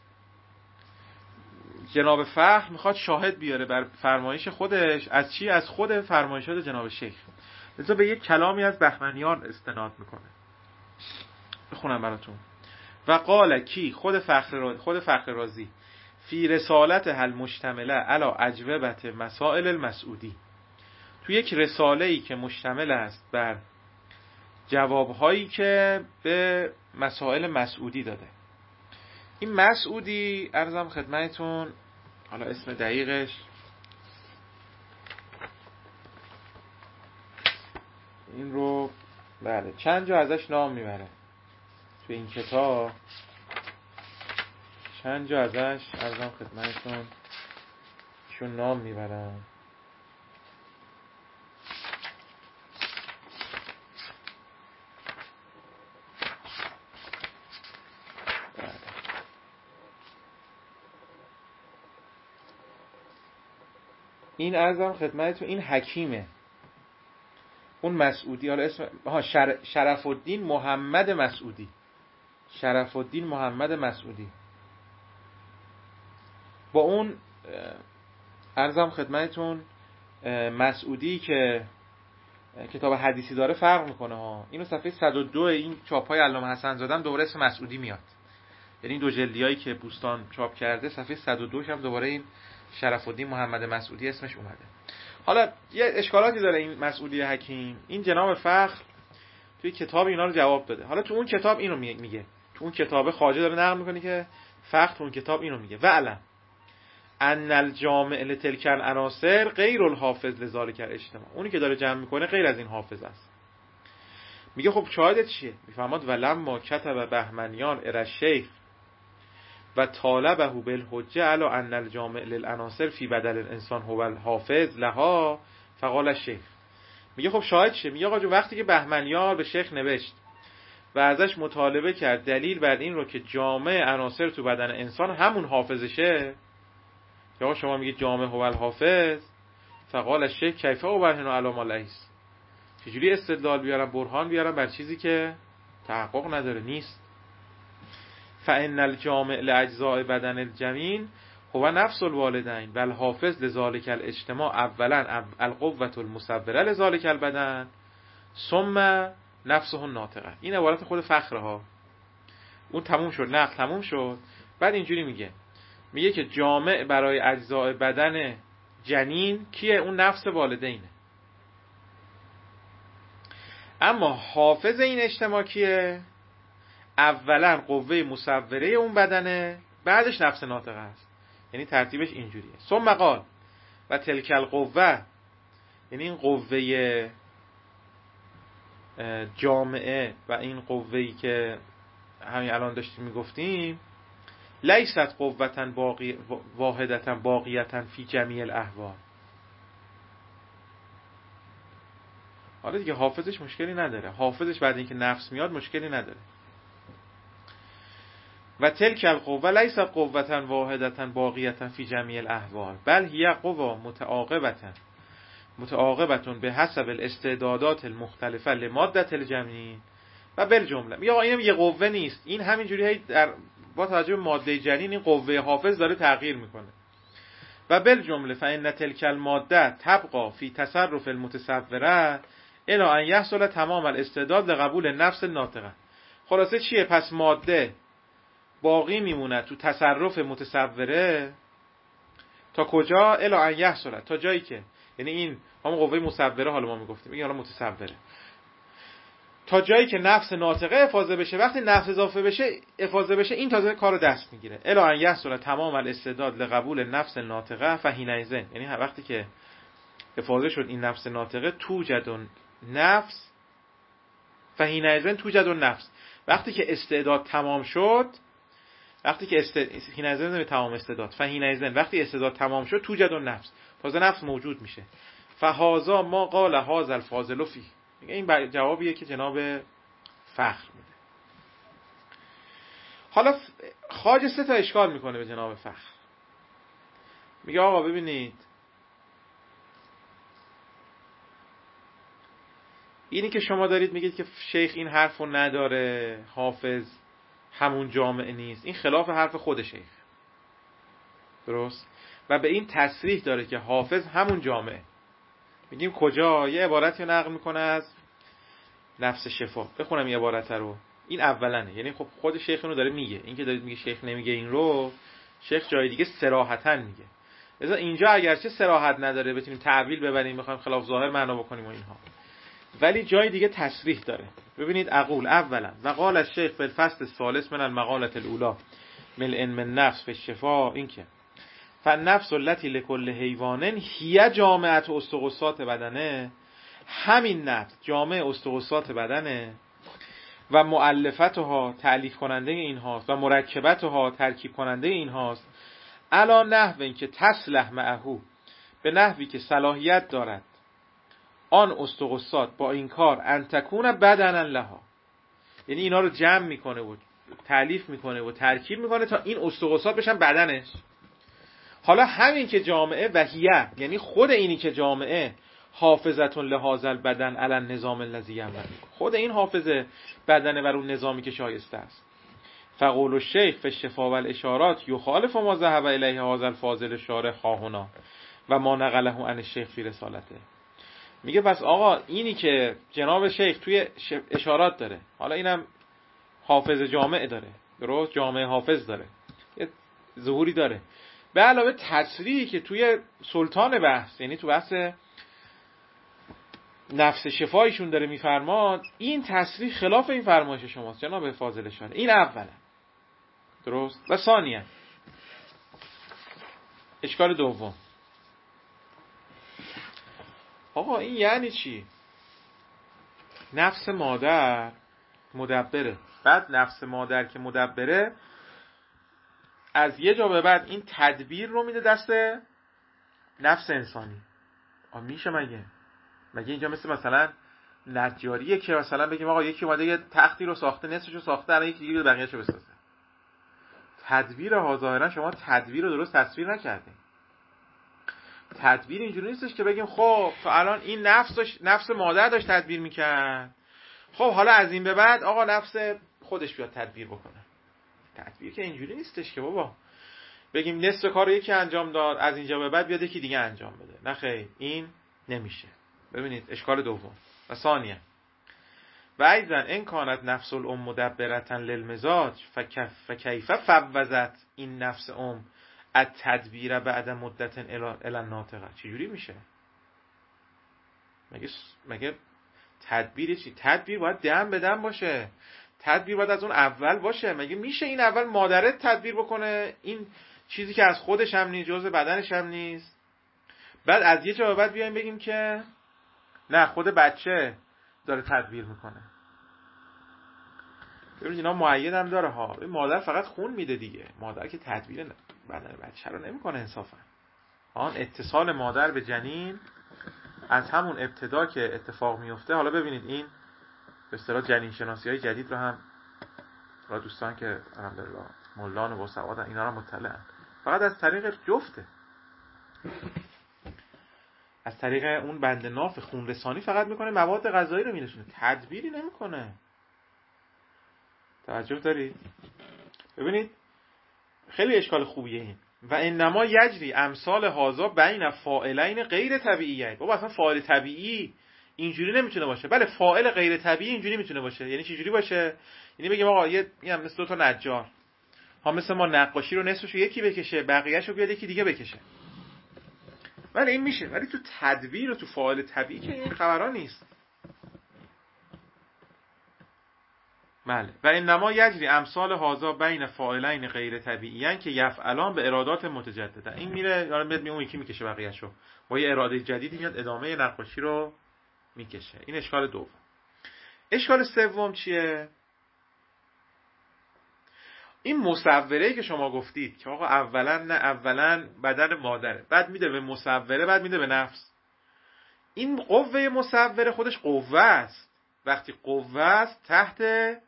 جناب فخر میخواد شاهد بیاره بر فرمایش خودش. از چی؟ از خود فرمایشات جناب شیخ. لذا به یک کلامی از بهمنیان استناد میکنه. بخونم براتون. و قال کی، خود فخر خود فخر رازی، فی رسالت هل مشتمله علی اجوبت مسائل المسعودی، تو یک رساله‌ای که مشتمل است بر جوابهایی که به مسائل مسعودی داده. این مسعودی عرضم خدمتتون، حالا اسم دقیقش این رو بله چند جا ازش نام میبره تو این کتاب، چند جا ازش عرضم خدمتتون چون نام میبرم. این عرضم خدمتتون این حکیمه، اون مسعودی، حالا اسم ها شر... شرف الدین محمد مسعودی، شرف الدین محمد مسعودی با اون عرضم خدمتتون مسعودی که کتاب حدیثی داره فرق میکنه ها. اینو صفحه صد و دو این چاپ‌های علامه حسن زاده دوباره اسم مسعودی میاد، یعنی این دو جلدیایی که بوستان چاپ کرده صفحه صد و دو هم دوباره این شرف الدین محمد مسعودی اسمش اومده. حالا یه اشکالاتی داره این مسعودی حکیم. این جناب فخر توی کتاب اینا رو جواب داده. حالا تو اون کتاب اینو میگه، تو اون کتاب خواجه داره نقل میکنه که فخر تو اون کتاب اینو میگه: وعلم ان الجامع لتلک العناصر غیر الحافظ لذالک الاجتماع. اونی که داره جمع میکنه غیر از این حافظ است. میگه خب شاهدت چیه؟ میفهمد ولما کتب بهمنیان ارشیخ و طالبه بالحجه علی ان الجامع للعناصر فی بدل الانسان هو الحافظ لها فقال الشیخ. میگه خب شاهد چیه؟ میگه آقا جو وقتی که بهمنیان به شیخ نوشت و ازش مطالبه کرد دلیل بر این رو که جامع عناصر تو بدن انسان همون حافظشه، یا آقا شما میگید جامع هو الحافظ، فقال الشیخ کیف ابرهن علی ما لیس، چجوری استدلال بیارم برهان بیارم بر چیزی که تحقق نداره نیست. فان الجامع لاجزاء بدن الجمین هو نفس الوالدین و الحافظ لذالک الاجتماع اولا القوة المصوره لذالک البدن ثم نفسه الناطقه. این عبارت خود فخره ها. اون تموم شد، نقل تموم شد، بعد اینجوری میگه میگه که جامع برای اجزاء بدن جنین کیه؟ اون نفس والدینه. اما حافظ این اجتماع کیه؟ اولا قوه مصوره اون بدنه، بعدش نفس ناطقه است. یعنی ترتیبش اینجوریه. ثم قال و تلک القوه، یعنی این قوه جامعه و این قوه‌ای که همین الان داشتیم میگفتیم لیست قوة باقی واحدة باقیة فی جمیع الاحوال. حالا دیگه حافظش مشکلی نداره، حافظش بعد اینکه نفس میاد مشکلی نداره. و تلک القوه لیست قوة واحدة باقیة فی جمیع الاحوال بل هی قوة متعاقبة متعاقبة به حسب الاستعدادات المختلفه لماده الجنین و بالجمله. میگه آقا اینم یه قوه نیست، این همینجوری در با توجه به ماده جنین این قوه حافظ داره تغییر میکنه. و بالجمله فان تلک الماده تبقى فی تصرف المتصوره الی ان یحصل تمام الاستعداد لقبول نفس الناطقه. خلاصه چیه؟ پس ماده باقی میمونه تو تصرف متصوره تا کجا؟ الی ان یحصل، تا جایی که، یعنی این همون قوه مصوره حالا ما میگفتیم، این حالا متصوره، تا جایی که نفس ناطقه افاضه بشه. وقتی نفس اضافه بشه افاضه بشه این تازه کارو دست میگیره. الی ان یحصل تمام الاستعداد لقبول نفس ناطقه فحینئذ، یعنی وقتی که افاضه شد این نفس ناطقه توجد نفس فحینئذ توجد نفس، وقتی که استعداد تمام شد، وقتی که حینئذ است... تمام استعداد فحینئذ وقتی استعداد تمام شد توجد نفس، تازه نفس موجود میشه. فهذا ما قال هذا الفاضل فی، میگه این جوابیه که جناب فخر میده. حالا خواجه سه تا اشکال میکنه به جناب فخر. میگه آقا ببینید اینی که شما دارید میگید که شیخ این حرفو نداره، حافظ همون جامعه نیست، این خلاف حرف خود شیخ، درست؟ و به این تصریح داره که حافظ همون جامعه. میگیم کجا؟ یه عبارتی رو نقل میکنه از نفس شفا. بخونم این عبارت رو. این اولنه، یعنی خب خود شیخ اینو داره میگه. این که دارید میگه شیخ نمیگه این رو، شیخ جای دیگه صراحتاً میگه. لذا اینجا اگرچه صراحت نداره بتونیم تعویل ببریم بخوایم خلاف ظاهر معنا بکنیم و اینها، ولی جای دیگه تصریح داره. ببینید اقول اولا و قال الشیخ فی الفصل الثالث من المقاله الاولى ملء من نفس فی الشفا، این که فالنفس التي لكل حیوان هي جامعه استقصات بدنه، همین نفس جامعه استقصات بدنه و مؤلفتها تألیف کننده این هاست و مرکبتها ترکیب کننده این هاست، علا نحو این که تصلح معهو، به نحوی که صلاحیت دارد آن استقصات با این کار ان تکون بدنا لها، یعنی اینا رو جمع میکنه و تألیف میکنه و ترکیب میکنه تا این استقصات بشن بدنش. حالا همین که جامعه وحیه، یعنی خود اینی که جامعه حافظتون لهذا البدن علی النظام الذی یعمل، خود این حافظه بدنه بر اون نظامی که شایسته است. فقول الشیخ فی الشفا و الاشارات یخالف ما ذهب الیه هذا الفاضل الشارح خواهنا و ما نقله عن الشیخ فی رسالته. میگه پس آقا اینی که جناب شیخ توی اشارات داره، حالا اینم حافظ جامع داره، درست؟ جامع حافظ داره، یه ظهوری داره، به علاوه تصریحی که توی سلطان بحث، یعنی تو بحث نفس شفایشون داره میفرماد، این تصریح خلاف این فرمایش شماست جناب فاضل شان. این اولا، درست؟ و ثانیا اشکال دوم، آقا این یعنی چی؟ نفس مادر مدبره. بعد نفس مادر که مدبره از یه جا به بعد این تدبیر رو میده دست نفس انسانی. آ میشه مگه؟ مگه اینجا مثل مثلا نجاریه که مثلا بگیم آقا یکی اومده یه تختی رو ساخته، نصفشو ساخته، الان یکی دیگه بقیه‌شو بسازه. تدبیر ها ظاهرا شما تدبیر رو درست تصویر نکردین. تدبیر اینجوری نیستش که بگیم خب تو الان این نفس داشت، نفس مادر داشت تدبیر میکرد، خب حالا از این به بعد آقا نفس خودش بیاد تدبیر بکنه. تدبیر که اینجوری نیستش که بابا بگیم نصف کار رو یکی انجام داد، از اینجا به بعد بیاد یکی دیگه انجام بده. نه خیر، این نمیشه. ببینید اشکال دوم و ثانیه و ایضا ان کانت نفس الام مدبرتا للمزاج فکف فکیف فوزت این نفس ام التدبیر بعد مدت الی الناطقه. چجوری میشه؟ مگه مگه تدبیر چی؟ تدبیر باید دم به دم باشه، تدبیر باید از اون اول باشه. مگه میشه این اول مادره تدبیر بکنه این چیزی که از خودش هم نیست، جزء بدنش هم نیست، بعد از یه جا به بعد بیایم بگیم که نه خود بچه داره تدبیر میکنه؟ ببینید اینا مؤید هم داره ها. این مادر فقط خون میده دیگه، مادر که تدبیر بدن بچه رو نمیکنه انصافا. آن اتصال مادر به جنین از همون ابتدا که اتفاق میفته. حالا ببینید این به اصطلاح جنین شناسی های جدید رو هم را دوستان که الحمدلله مولان و باسوادن اینا رو مطلعن، فقط از طریق جفته، از طریق اون بند ناف خون رسانی فقط میکنه، مواد غذایی رو مینشونه، تدبیری نمیکنه. توجه دارید؟ ببینید خیلی اشکال خوبیه این. و انما یجری امثال هازا بین فاعلین غیر طبیعیه. بابا اصلا فاعل طبیعی اینجوری نمیتونه باشه. بله فاعل غیر طبیعی اینجوری میتونه باشه. یعنی چه جوری باشه؟ یعنی بگیم آقا یه میگم مثل دو تا نجار ها، مثل ما نقاشی رو نصفشو یکی بکشه بقیه‌شو بیاد یکی دیگه بکشه. ولی این میشه، ولی تو تدبیر و تو فاعل طبیعی که این خبرا نیست. بله. و انما یجری امثال هازا بین فاعلین غیر طبیعیان که یفعلان به ارادات متجدده. این میره یارو میاد اون یکی میکشه بقیه‌شو، با یه اراده جدیدی میاد ادامه نقاشی رو میکشه. این اشکال دوم. اشکال سوم چیه؟ این مصوره که شما گفتید که آقا اولا نه اولا بدن مادره، بعد میده به مصوره، بعد میده به نفس. این قوه مصوره خودش قوه است. وقتی قوه است تحت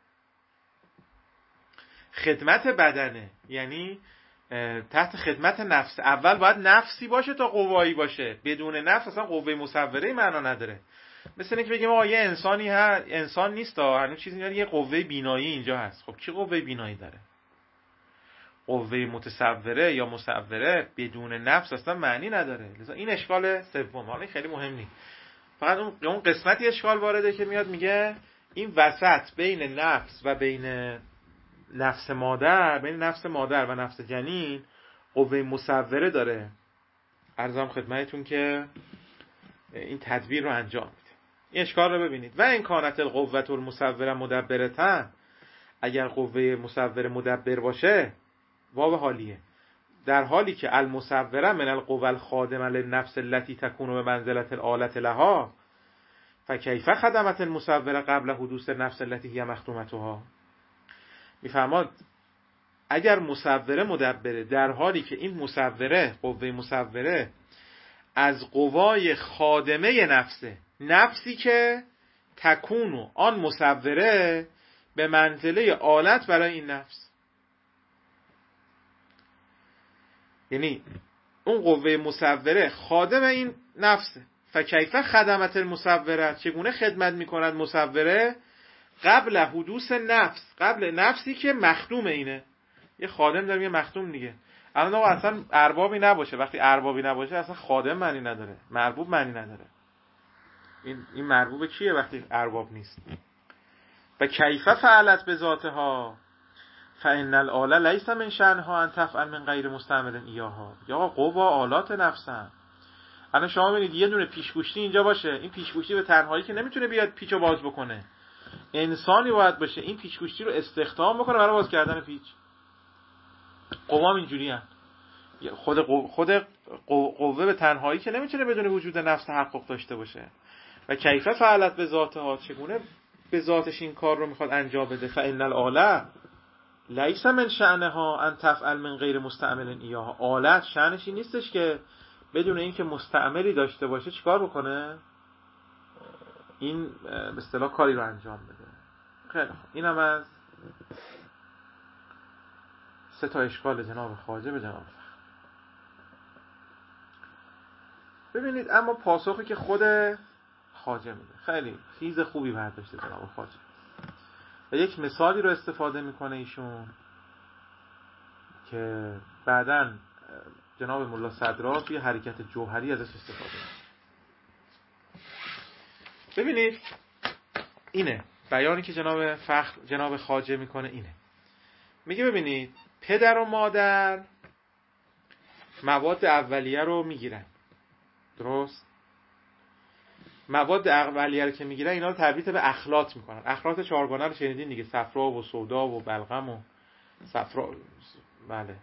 خدمت بدنه، یعنی تحت خدمت نفس. اول باید نفسی باشه تا قوایی باشه. بدون نفس اصلا قوه مصوره معنا نداره. مثل اینکه بگیم آقا یه انسانی هست، انسان نیست تا هنوز چیزی نداره، یه قوه بینایی اینجا هست. خب کی قوه بینایی داره؟ قوه متصوره یا مصوره بدون نفس اصلا معنی نداره. لذا این اشکال سوم، حالا خیلی مهم نیست، فقط اون اون قسمتی اشکال وارده که میاد میگه این وسط بین نفس و بین نفس مادر، بین نفس مادر و نفس جنین قوه مصوره داره. عرضم خدمتتون که این تدبیر رو انجام میده. این اشکال رو ببینید. و این کانت القوة المصوره مدبرتن، اگر قوه مصوره مدبر باشه، واو حالیه، در حالی که المصوره من القوى الخادمه للنفس التي تكون به منزله الآلة لها فكيف خدمت المصوره قبل حدوث النفس التي هي مخدومتها. میفرماد اگر مصوره مدبره در حالی که این مصوره، قوه مصوره از قوای خادمه نفسه، نفسی که تکونو آن مصوره به منزله آلت برای این نفس، یعنی اون قوه مصوره خادم این نفسه. فکیف خدمت المصوره، چگونه خدمت میکند مصوره قبل حدوث نفس، قبل نفسی که مخدوم اینه. یه خادم داریم یه مخدوم دیگه. الان آقا اصلا اربابی نباشه، وقتی اربابی نباشه اصلا خادم معنی نداره، مربوب معنی نداره. این این مربوب کیه وقتی ارباب نیست؟ و کیف فعلت به ذاتها فان الاله لیس من شأنها ان تفعل من غیر مستعمل ایاها. یا آقا قوا آلات نفسن. الان شما ببینید یه دونه پیشگوشتی اینجا باشه، این پیشگوشتی به تنهایی که نمیتونه بیاد پیچو باز بکنه، انسانی باید باشه این پیچگوشتی رو استخدام بکنه برای باز کردن پیچ. قوام اینجوری هست. خود قو... خود قو... قوه به تنهایی که نمیتونه بدون وجود نفس تحقق داشته باشه. و کیف فعلت به ذاتها، چگونه به ذاتش این کار رو میخواد انجام بده. فإن الآلة لیس من شأنها ان تفعل من غیر مستعمل ایاها. آلت شأنش این نیستش که بدون اینکه مستعملی داشته باشه چیکار بکنه، این به اصطلاح کاری رو انجام بده. خیلی خوب، اینم از سه تا اشکال جناب خواجه به جناب. ببینید اما پاسخی که خود خواجه میده خیلی خیز خوبی برداشته جناب خواجه و یک مثالی رو استفاده میکنه ایشون که بعداً جناب ملا صدرا توی حرکت جوهری ازش استفاده میکنه. ببینید اینه بیانی که جناب فخر جناب خواجه میکنه اینه، میگه ببینید پدر و مادر مواد اولیه رو میگیرن، درست؟ مواد اولیه رو که میگیرن اینا رو تربیت به اخلاط میکنن. اخلاط چهارگانه رو شنیدین دیگه، صفرا و سودا و بلغم و صفرا، بله،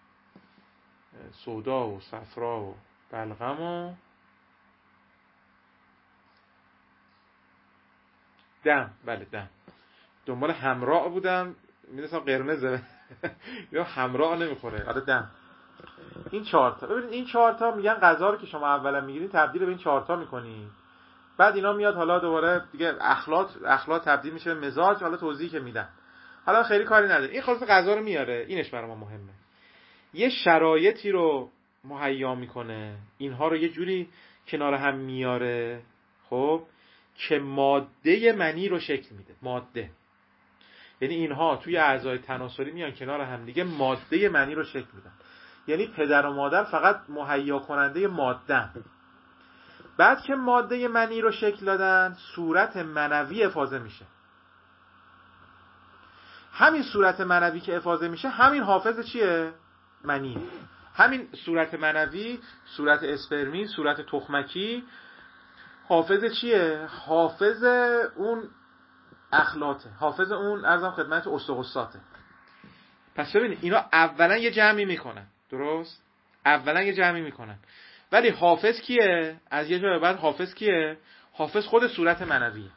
سودا و صفرا و بلغم و دم، بله دم. دنبال همراه بودم میدونستم قرمزه یا همراه نمیخوره، آره دم. این چهار تا، ببینید این چهار تا میگن غذا رو که شما اولا میگیرید تبدیل به این چهار تا میکنید، بعد اینا میاد حالا دوباره دیگه اخلاط اخلاط تبدیل میشه به مزاج، حالا توضیحی که میدن حالا خیلی کاری نداره. این خلاص غذا رو میاره، اینش برای ما مهمه. یه شرایطی رو مهیا میکنه، اینها رو یه جوری کنار هم میاره، خب که ماده منی رو شکل میده. ماده یعنی اینها توی اعضای تناسلی میان کنار هم دیگه ماده منی رو شکل میدن. یعنی پدر و مادر فقط مهیا کننده ماده. بعد که ماده منی رو شکل دادن صورت منوی افاضه میشه. همین صورت منوی که افاضه میشه همین حافظ چیه؟ منی. همین صورت منوی، صورت اسپرمی، صورت تخمکی حافظ چیه؟ حافظ اون اخلاطه، حافظ اون ارزم خدمت استقصاته. پس ببینید اینا اولا یه جمعی میکنن، درست؟ اولا یه جمعی میکنن، ولی حافظ کیه؟ از یه جا به بعد حافظ کیه؟ حافظ خود صورت منویه.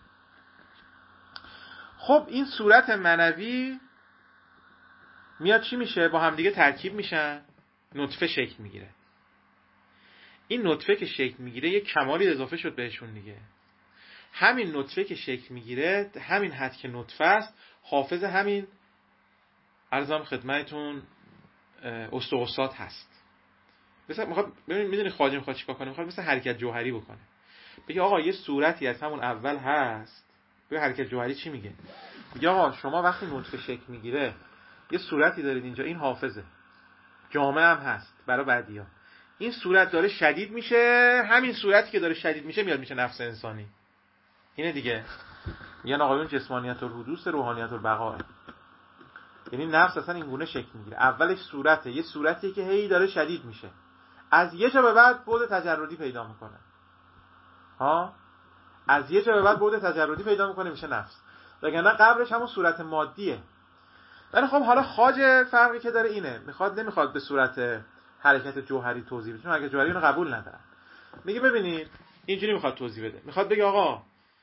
خب این صورت منوی میاد چی میشه؟ با هم دیگه ترکیب میشن، نطفه شکل میگیره. این نطفه که شکل میگیره یه کمالی اضافه شد بهشون دیگه. همین نطفه که شکل میگیره، همین حد که نطفه است، حافظ همین عرضم خدمتتون استقصات هست. مثلا میخواد ببین میدونی خواجه میخواد چیکار کنه؟ میخواد مثلا حرکت جوهری بکنه، بگه آقا یه صورتی از همون اول هست. ببین حرکت جوهری چی میگه؟ میگه آقا شما وقتی نطفه شکل میگیره یه صورتی دارید اینجا، این حافظه، جامعه هم هست برای بعدیا. این صورت داره شدید میشه، همین صورتی که داره شدید میشه میاد میشه نفس انسانی. اینه دیگه، میگن آقایون جسمانیت الحدوث روحانیت البقاء. یعنی نفس اصلا این گونه شکل میگیره. اولش صورته، یه صورتی که هی داره شدید میشه، از یه جا به بعد بعد تجردی پیدا میکنه. ها، از یه جا به بعد بعد تجردی پیدا میکنه میشه نفس، وگرنه قبلش همون صورت مادیه. ولی خب حالا خواجه فرقی که داره اینه، میخواد نمیخواد به صورت حرکت جوهری توضیح بده، چون حرکت جوهری رو قبول ندارن. میگه ببینید اینجوری میخواد توضیح بده، میخواد بگه آقا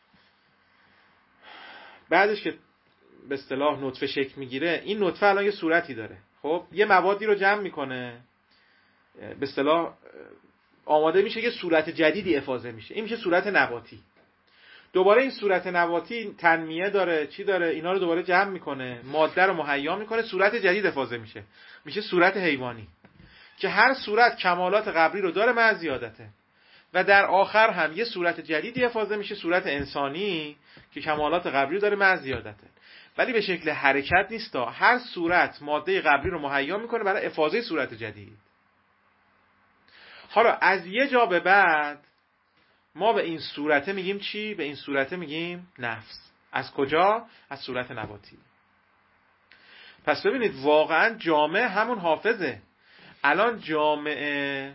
بعدش که به اصطلاح نطفه شکل میگیره، این نطفه الان یه صورتی داره، خب یه موادی رو جمع میکنه، به اصطلاح آماده میشه یه صورت جدیدی افاضه میشه، این میشه صورت نباتی. دوباره این صورت نباتی تنمیه داره، چی داره، اینا رو دوباره جمع میکنه، ماده رو مهیا میکنه، صورت جدید افاضه میشه، میشه صورت حیوانی، که هر صورت کمالات قبلی رو داره مع زیادته. و در آخر هم یه صورت جدیدی افاضه میشه، صورت انسانی، که کمالات قبلی رو داره مع زیادته. ولی به شکل حرکت نیستا، هر صورت ماده قبلی رو مهیا میکنه برای افاضه صورت جدید. حالا از یه جا به بعد ما به این صورته میگیم چی؟ به این صورته میگیم نفس. از کجا؟ از صورت نباتی. پس ببینید واقعا جامعه همون حافظه. الان جامعه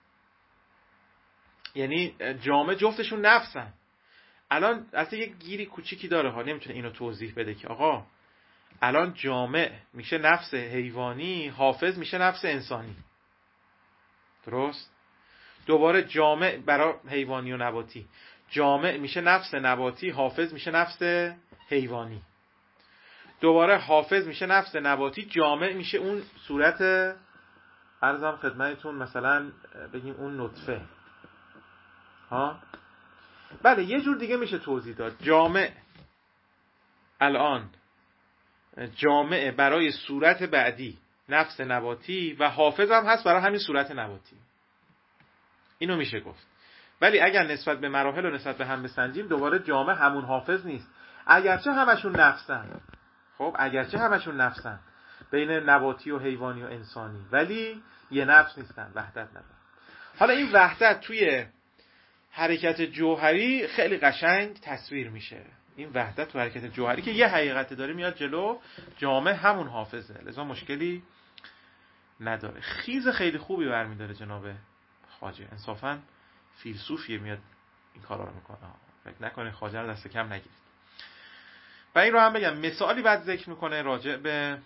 یعنی جامعه جفتشون نفسن. الان اصلا یک گیری کوچیکی داره ها، نمیتونه اینو توضیح بده که آقا الان جامع میشه نفس حیوانی، حافظ میشه نفس انسانی، درست؟ دوباره جامع برای حیوانی و نباتی، جامع میشه نفس نباتی، حافظ میشه نفس حیوانی. دوباره حافظ میشه نفس نباتی، جامع میشه اون صورت، عرضم خدمتتون مثلا بگیم اون نطفه ها. بله یه جور دیگه میشه توضیح داد. جامع الان جامع برای صورت بعدی نفس نباتی و حافظ هم هست برای همین صورت نباتی. اینو میشه گفت. ولی اگر نسبت به مراحل و نسبت به هم بسنجیم دوباره جامع همون حافظ نیست، اگرچه همشون نفسن. خب اگرچه همشون نفسن بین نباتی و حیوانی و انسانی، ولی یه نفس نیستن، وحدت ندارن. حالا این وحدت توی حرکت جوهری خیلی قشنگ تصویر میشه. این وحدت تو حرکت جوهری که یه حقیقت داره میاد جلو، جامع همون حافظه، لذا مشکلی نداره. خیز خیلی خوبی برمیداره جناب خواجه، انصافاً فیلسوفیه میاد این کارا رو میکنه. فکر نکنید خواجه رو دست کم نگیرید. و این رو هم بگم مثالی بعد ذکر میکنه راجع به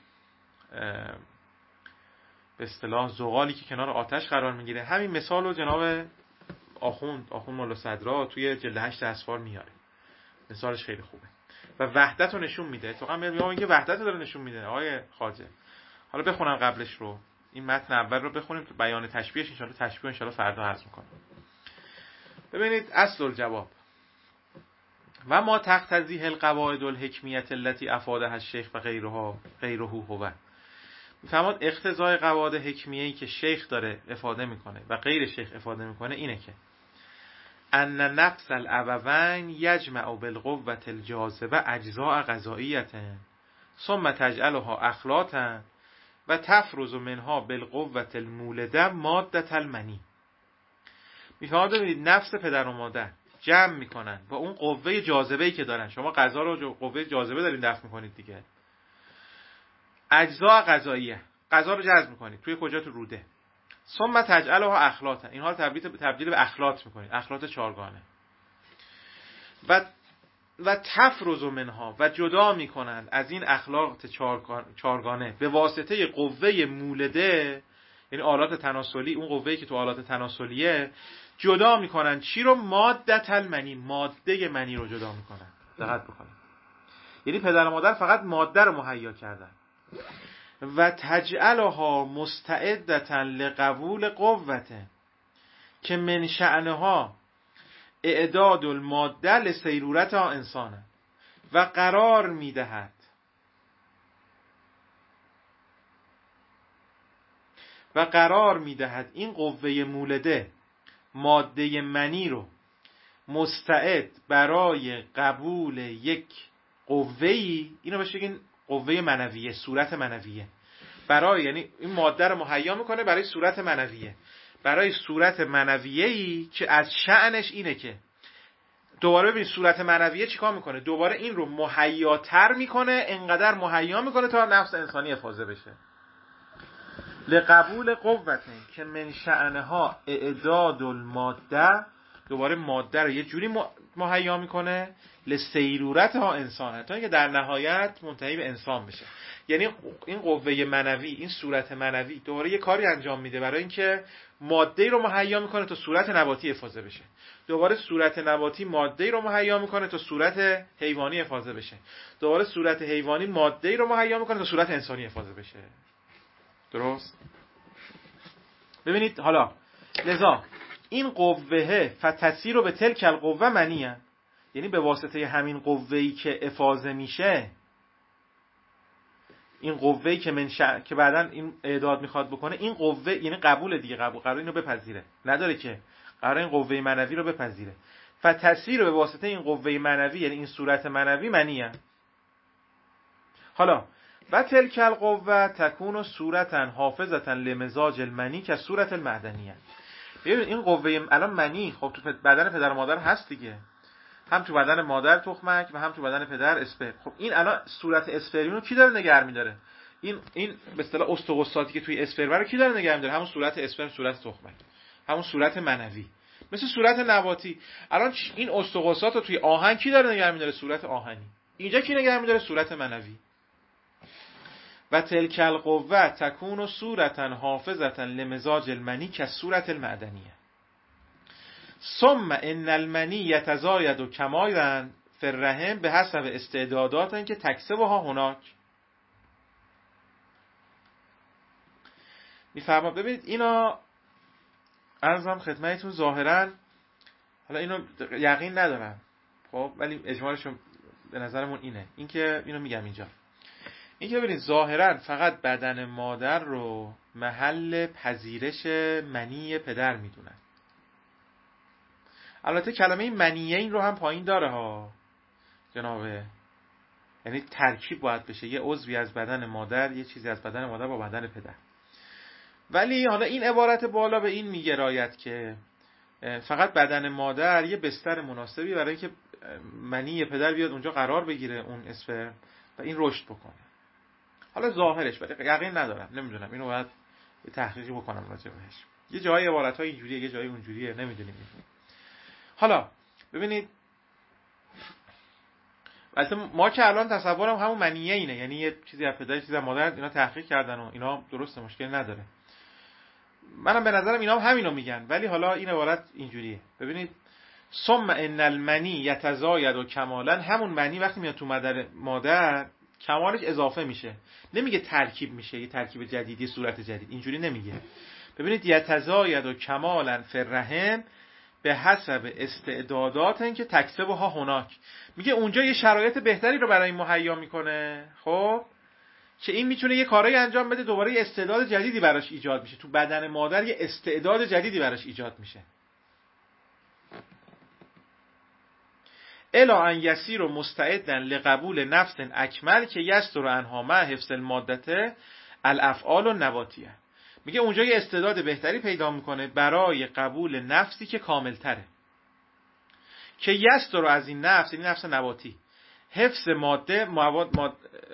به اصطلاح زغالی که کنار آتش قرار میگیره. همین مثال رو جناب آخوند آخوند مولا صدرا توی جلد هشت اسفار میاره. مثالش خیلی خوبه و وحدت رو نشون میده. اتفاقا میگم اینکه وحدت رو داره نشون میده آقای خواجه. حالا بخونم قبلش رو، این متن اول رو بخونیم تو بیان تشبیهش، ان شاء الله تشبیه ان شاء الله فردا عرض میکنم. ببینید اصل الجواب و ما تقتضیه القواعد الحکمیت التي افادها الشیخ و غیرها غیره هو. میفهمید اقتضای قواعد حکمیه‌ای که شیخ داره افاده میکنه و غیر شیخ افاده میکنه اینه که ان نفس الابوین یجمع بالقوة الجاذبه اجزاء غذائیه ثم تجعلها اخلاطا و تفرز منها بالقوة المولده ماده المنی. میفهمید ببینید نفس پدر و مادر جمع میکنن با اون قوه جاذبه‌ای که دارن. شما غذا رو قوه جاذبه دارین دفع میکنید دیگه. اجزاء غذاییه، غذا رو جذب میکنید توی کجا؟ تو روده. ثم تجعلها اخلاطا، اینها رو تبدیل تبدیل به اخلاط میکنید، اخلاط چارگانه. و و تفرز منها و جدا میکنند از این اخلاط چارگانه به واسطه قوه مولده، یعنی آلات تناسلی، اون قوه‌ای که تو آلات تناسلیه، جدا میکنن چی رو؟ ماده المنی، ماده منی رو جدا میکنن. دقت بکنید، یعنی پدر و مادر فقط ماده رو مهیا کردن. و تجعلها مستعدة لقبول قوته که من شأنها اعداد الماده لسیرورتها انسانه و قرار میدهد و قرار میدهد این قوه مولده ماده منی رو مستعد برای قبول یک قوه‌ای، اینو بهش بگین قوه منویه، صورت منویه. برای یعنی این ماده رو مهیا میکنه برای صورت منویه، برای صورت منویه‌ای که از شأنش اینه که دوباره ببین صورت منویه چیکار میکنه؟ دوباره این رو مهیاتر میکنه، انقدر مهیا میکنه تا نفس انسانی افاضه بشه. لقبول قوته که من شأنها اعداد الماده، دوباره ماده رو یه جوری مهیا میکنه لسیرورتها انسانه، تا اینکه در نهایت منتهی به انسان بشه. یعنی این قوه منوی، این صورت منوی دوباره یه کاری انجام میده برای اینکه ماده رو مهیا میکنه تا صورت نباتی افاضه بشه. دوباره صورت نباتی ماده رو مهیا میکنه تا صورت حیوانی افاضه بشه. دوباره صورت حیوانی ماده رو مهیا میکنه تا صورت انسانی افاضه بشه. درست؟ ببینید حالا لذا این قوه فتسی رو به تلک القوه منیه، یعنی به واسطه همین قوه‌ای که افاضه میشه، این قوه‌ای که منشأ که بعداً این اعداد میخواد بکنه، این قوه یعنی قبول دیگه، قبول قرار اینو بپذیره، نداره که قرار این قوه منوی رو بپذیره. فتسی رو به واسطه این قوه منوی، یعنی این صورت منوی منیه. حالا و تلک القوه تکون صورتا حافظتا لمزاج المنی که صورت المعدنیه. ببین این قوه الان منی خب تو بدن پدر و مادر هست دیگه، هم تو بدن مادر تخمک و هم تو بدن پدر اسپرم. خب این الان صورت اسپرم رو کی داره نگه می‌داره؟ این این به اصطلاح استقصاتی که توی اسپرم رو کی داره نگه می‌داره؟ همون صورت اسپرم، صورت تخمک، همون صورت منوی. مثل صورت نباتی الان این استقصات رو توی آهن کی داره نگه می‌داره؟ صورت آهنی. اینجا کی نگه می‌داره؟ صورت منوی. و تلک القوه تکون صورتا حافظتا لمزاج المنی که صورت المعدنیه. ثم ان المنی یتزاید کمالا فی الرحم به حسب استعدادات که تکسبها هناک. میفرما ببینید اینا عرضم خدمتتون ظاهرا، حالا اینو یقین ندارم خب، ولی اجمالشون به نظرمون اینه، این که اینو میگم اینجا، این که ببینید ظاهرا فقط بدن مادر رو محل پذیرش منی پدر میدونن. البته کلمه منیه این رو هم پایین داره ها جنابه، یعنی ترکیب باید بشه یه عضوی از بدن مادر، یه چیزی از بدن مادر با بدن پدر. ولی حالا این عبارت بالا به این میگراید که فقط بدن مادر یه بستر مناسبی برای که منی پدر بیاد اونجا قرار بگیره، اون اسپرم، و این رشد بکنه. حالا ظاهرش ولی یقین ندارم، نمیدونم، اینو باید تحقیقی بکنم راجع بهش. یه جای عبارت‌های اینجوریه، یه جای اونجوریه، نمیدونیم. حالا ببینید، البته ما که الان تصورم همون منیه اینه، یعنی یه چیزی از پدر، چیزی از مادر، اینا تحقیق کردن و اینا درسته، مشکل نداره. منم به نظرم اینا هم همینو میگن، ولی حالا این عبارت اینجوریه. ببینید ثم ان المنی یتزاید کمالا، همون منی وقتی میاد تو مادر مادر کمالش اضافه میشه، نمیگه ترکیب میشه، یه ترکیب جدیدی، صورت جدید، اینجوری نمیگه. ببینید یتزاید کمالا فی الرحم به حسب استعدادات این که تکسبها هناک، میگه اونجا یه شرایط بهتری رو برای مهیا میکنه، خب که این میتونه یه کارایی انجام بده، دوباره یه استعداد جدیدی براش ایجاد میشه، تو بدن مادر یه استعداد جدیدی براش ایجاد میشه. الا ان یسیر و مستعدا لقبول نفس اکمل که یستر عنها مع حفظ المادته الافعال و نباتیه. میگه اونجا یه استعداد بهتری پیدا میکنه برای قبول نفسی که کاملتره، که یستر از این نفس، این نفس نباتی، حفظ ماده مواد ماد...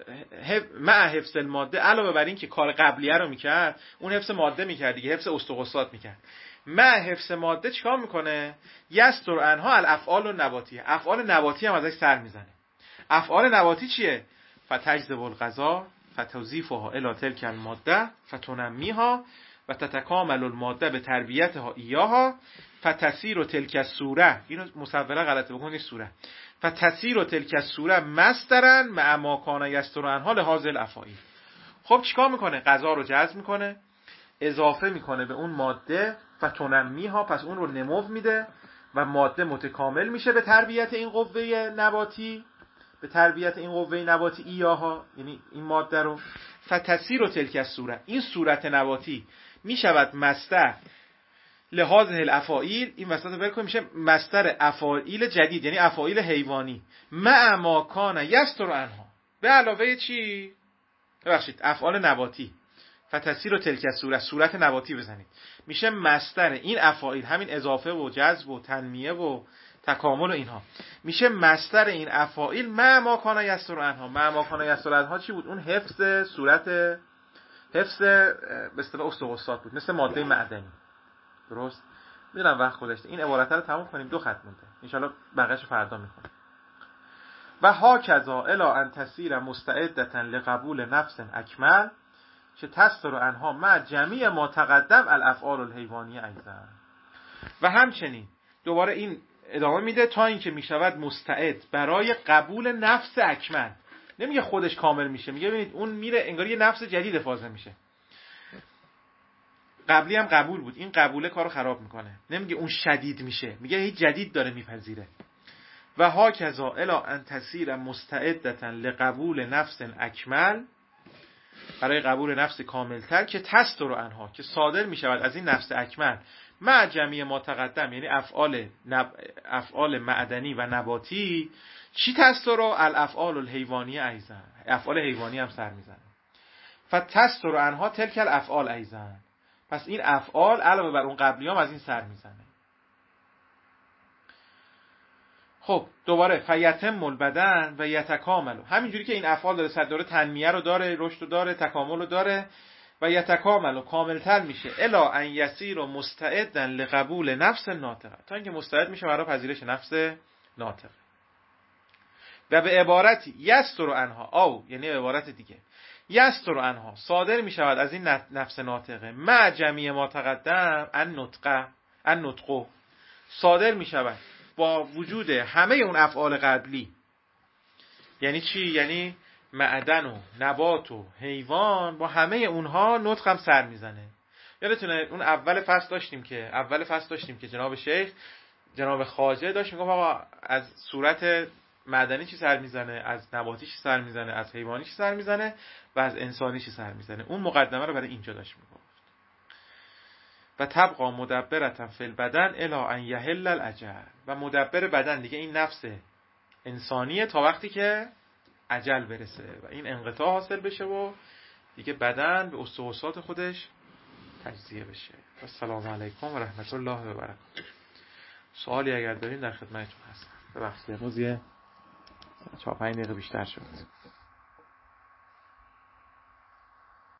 مع حفظ الماده، علاوه بر این که کار قبلیه رو میکرد، اون حفظ ماده میکرد دیگه، حفظ استقصات میکرد. مع حفظ ماده چیکار میکنه؟ یستر عنها الافعال النباتیه، افعال نباتی هم ازش سر میزنه. افعال نباتی چیه؟ فتجذب الغذا فتوظیفها الی تلک الماده فتنمیها و تتکامل الماده به تربیتها ایاها فتسیر تلک الصوره، اینو مصوره غلطه بکنید، سوره فتسیر تلک الصوره مسترن مع ما کان یستر عنها لهذه الافعال. خب چیکار میکنه؟ غذا رو جذب میکنه، اضافه میکنه به اون ماده، فتنمیها، پس اون رو نمو میده و ماده متکامل میشه به تربیت این قوه نباتی، به تربیت این قوه نباتی ایاها، یعنی این ماده رو. فتسیر تلک الصوره، این صورت نباتی میشود مستر لهذه الافاعیل، این وسط رو برکنیم، میشه مستر افاعیل جدید، یعنی افاعیل حیوانی، مع ما کان یستر عنها، به علاوه چی؟ ببخشید افعال نباتی. فتسیر و تلک الصوره، صورت نباتی بزنید، میشه مستر این افاعیل، همین اضافه و جذب و تنمیه و تکامل و اینها، میشه مستر این افاعیل مع ما کان یستر عنها. مع ما کان یستر عنها چی بود؟ اون حفظ صورت، حفظ به اصطلاح استقصات بود، مثل ماده معدنی. درست؟ میدونم وقت خودش، این عبارت رو تموم کنیم، دو خط مونده، ان شاء الله بقیه‌شو فردا میخونیم. و هاکذا الی ان تسیر مستعدة لقبول نفس اکمل که تستر عنها مع جمیع ما تقدم الافعال الحیوانیه ایضا. و همچنین دوباره این ادامه میده تا اینکه میشود مستعد برای قبول نفس اکمل. نمیگه خودش کامل میشه، میگه ببینید اون میره انگار یه نفس جدید فازه میشه. قبلی هم قبول بود، این قبوله کارو خراب میکنه. نمیگه اون شدید میشه، میگه هیچ جدید داره میپذیره. و هاکذا الی ان تسیر مستعدة لقبول نفس اکمل، برای قبول نفس کاملتر، که تستر عنها، که صادر میشود از این نفس اکمل، مع جمیع ما تقدم، یعنی افعال نب... افعال معدنی و نباتی. چی تستر؟ الافعال الحیوانیه ایضا، افعال حیوانی هم سر میزنه. فتستر عنها تلک الافعال ایضا، پس این افعال علاوه بر اون قبلی هم از این سر میزنه. خب دوباره فیتم البدن و یتکامل، همینجوری که این افعال داره، صد داره تنمیه رو داره، رشد رو داره، تکامل رو داره، و یتکامل و کاملتر میشه الا ان یسیر و مستعدا لقبول نفس ناطقه، تا اینکه مستعد میشه برای پذیرش نفس ناطقه. و به عبارتی یستر عنها، او یعنی به عبارت دیگه یستر عنها، صادر میشود از این نفس ناطقه، مع جمیع ما تقدم ان نطقه ان نطقه، صادر می شود با وجود همه اون افعال قبلی. یعنی چی؟ یعنی معدن و نبات و حیوان با همه اونها نطق هم سر میزنه. یادتونه اون اول فصل داشتیم که اول فصل داشتیم که جناب شیخ جناب خواجه داشت میگفت آقا از صورت معدنی چی سر میزنه، از نباتی چی سر میزنه، از حیوانی چی سر میزنه و از انسانی چی سر میزنه. اون مقدمه رو برای اینجا داشت میگفت. و تبقى مدبرة فی البدن الی ان یحل الاجل. و مدبر بدن دیگه این نفس انسانیه تا وقتی که اجل برسه و این انقطاع حاصل بشه و دیگه بدن به استواسات خودش تجزیه بشه. السلام علیکم و رحمت الله و برکاته. سوالی اگر دارین در خدمتتون هستم. ببخشید امروز یه چهار پنج دقیقه بیشتر شد.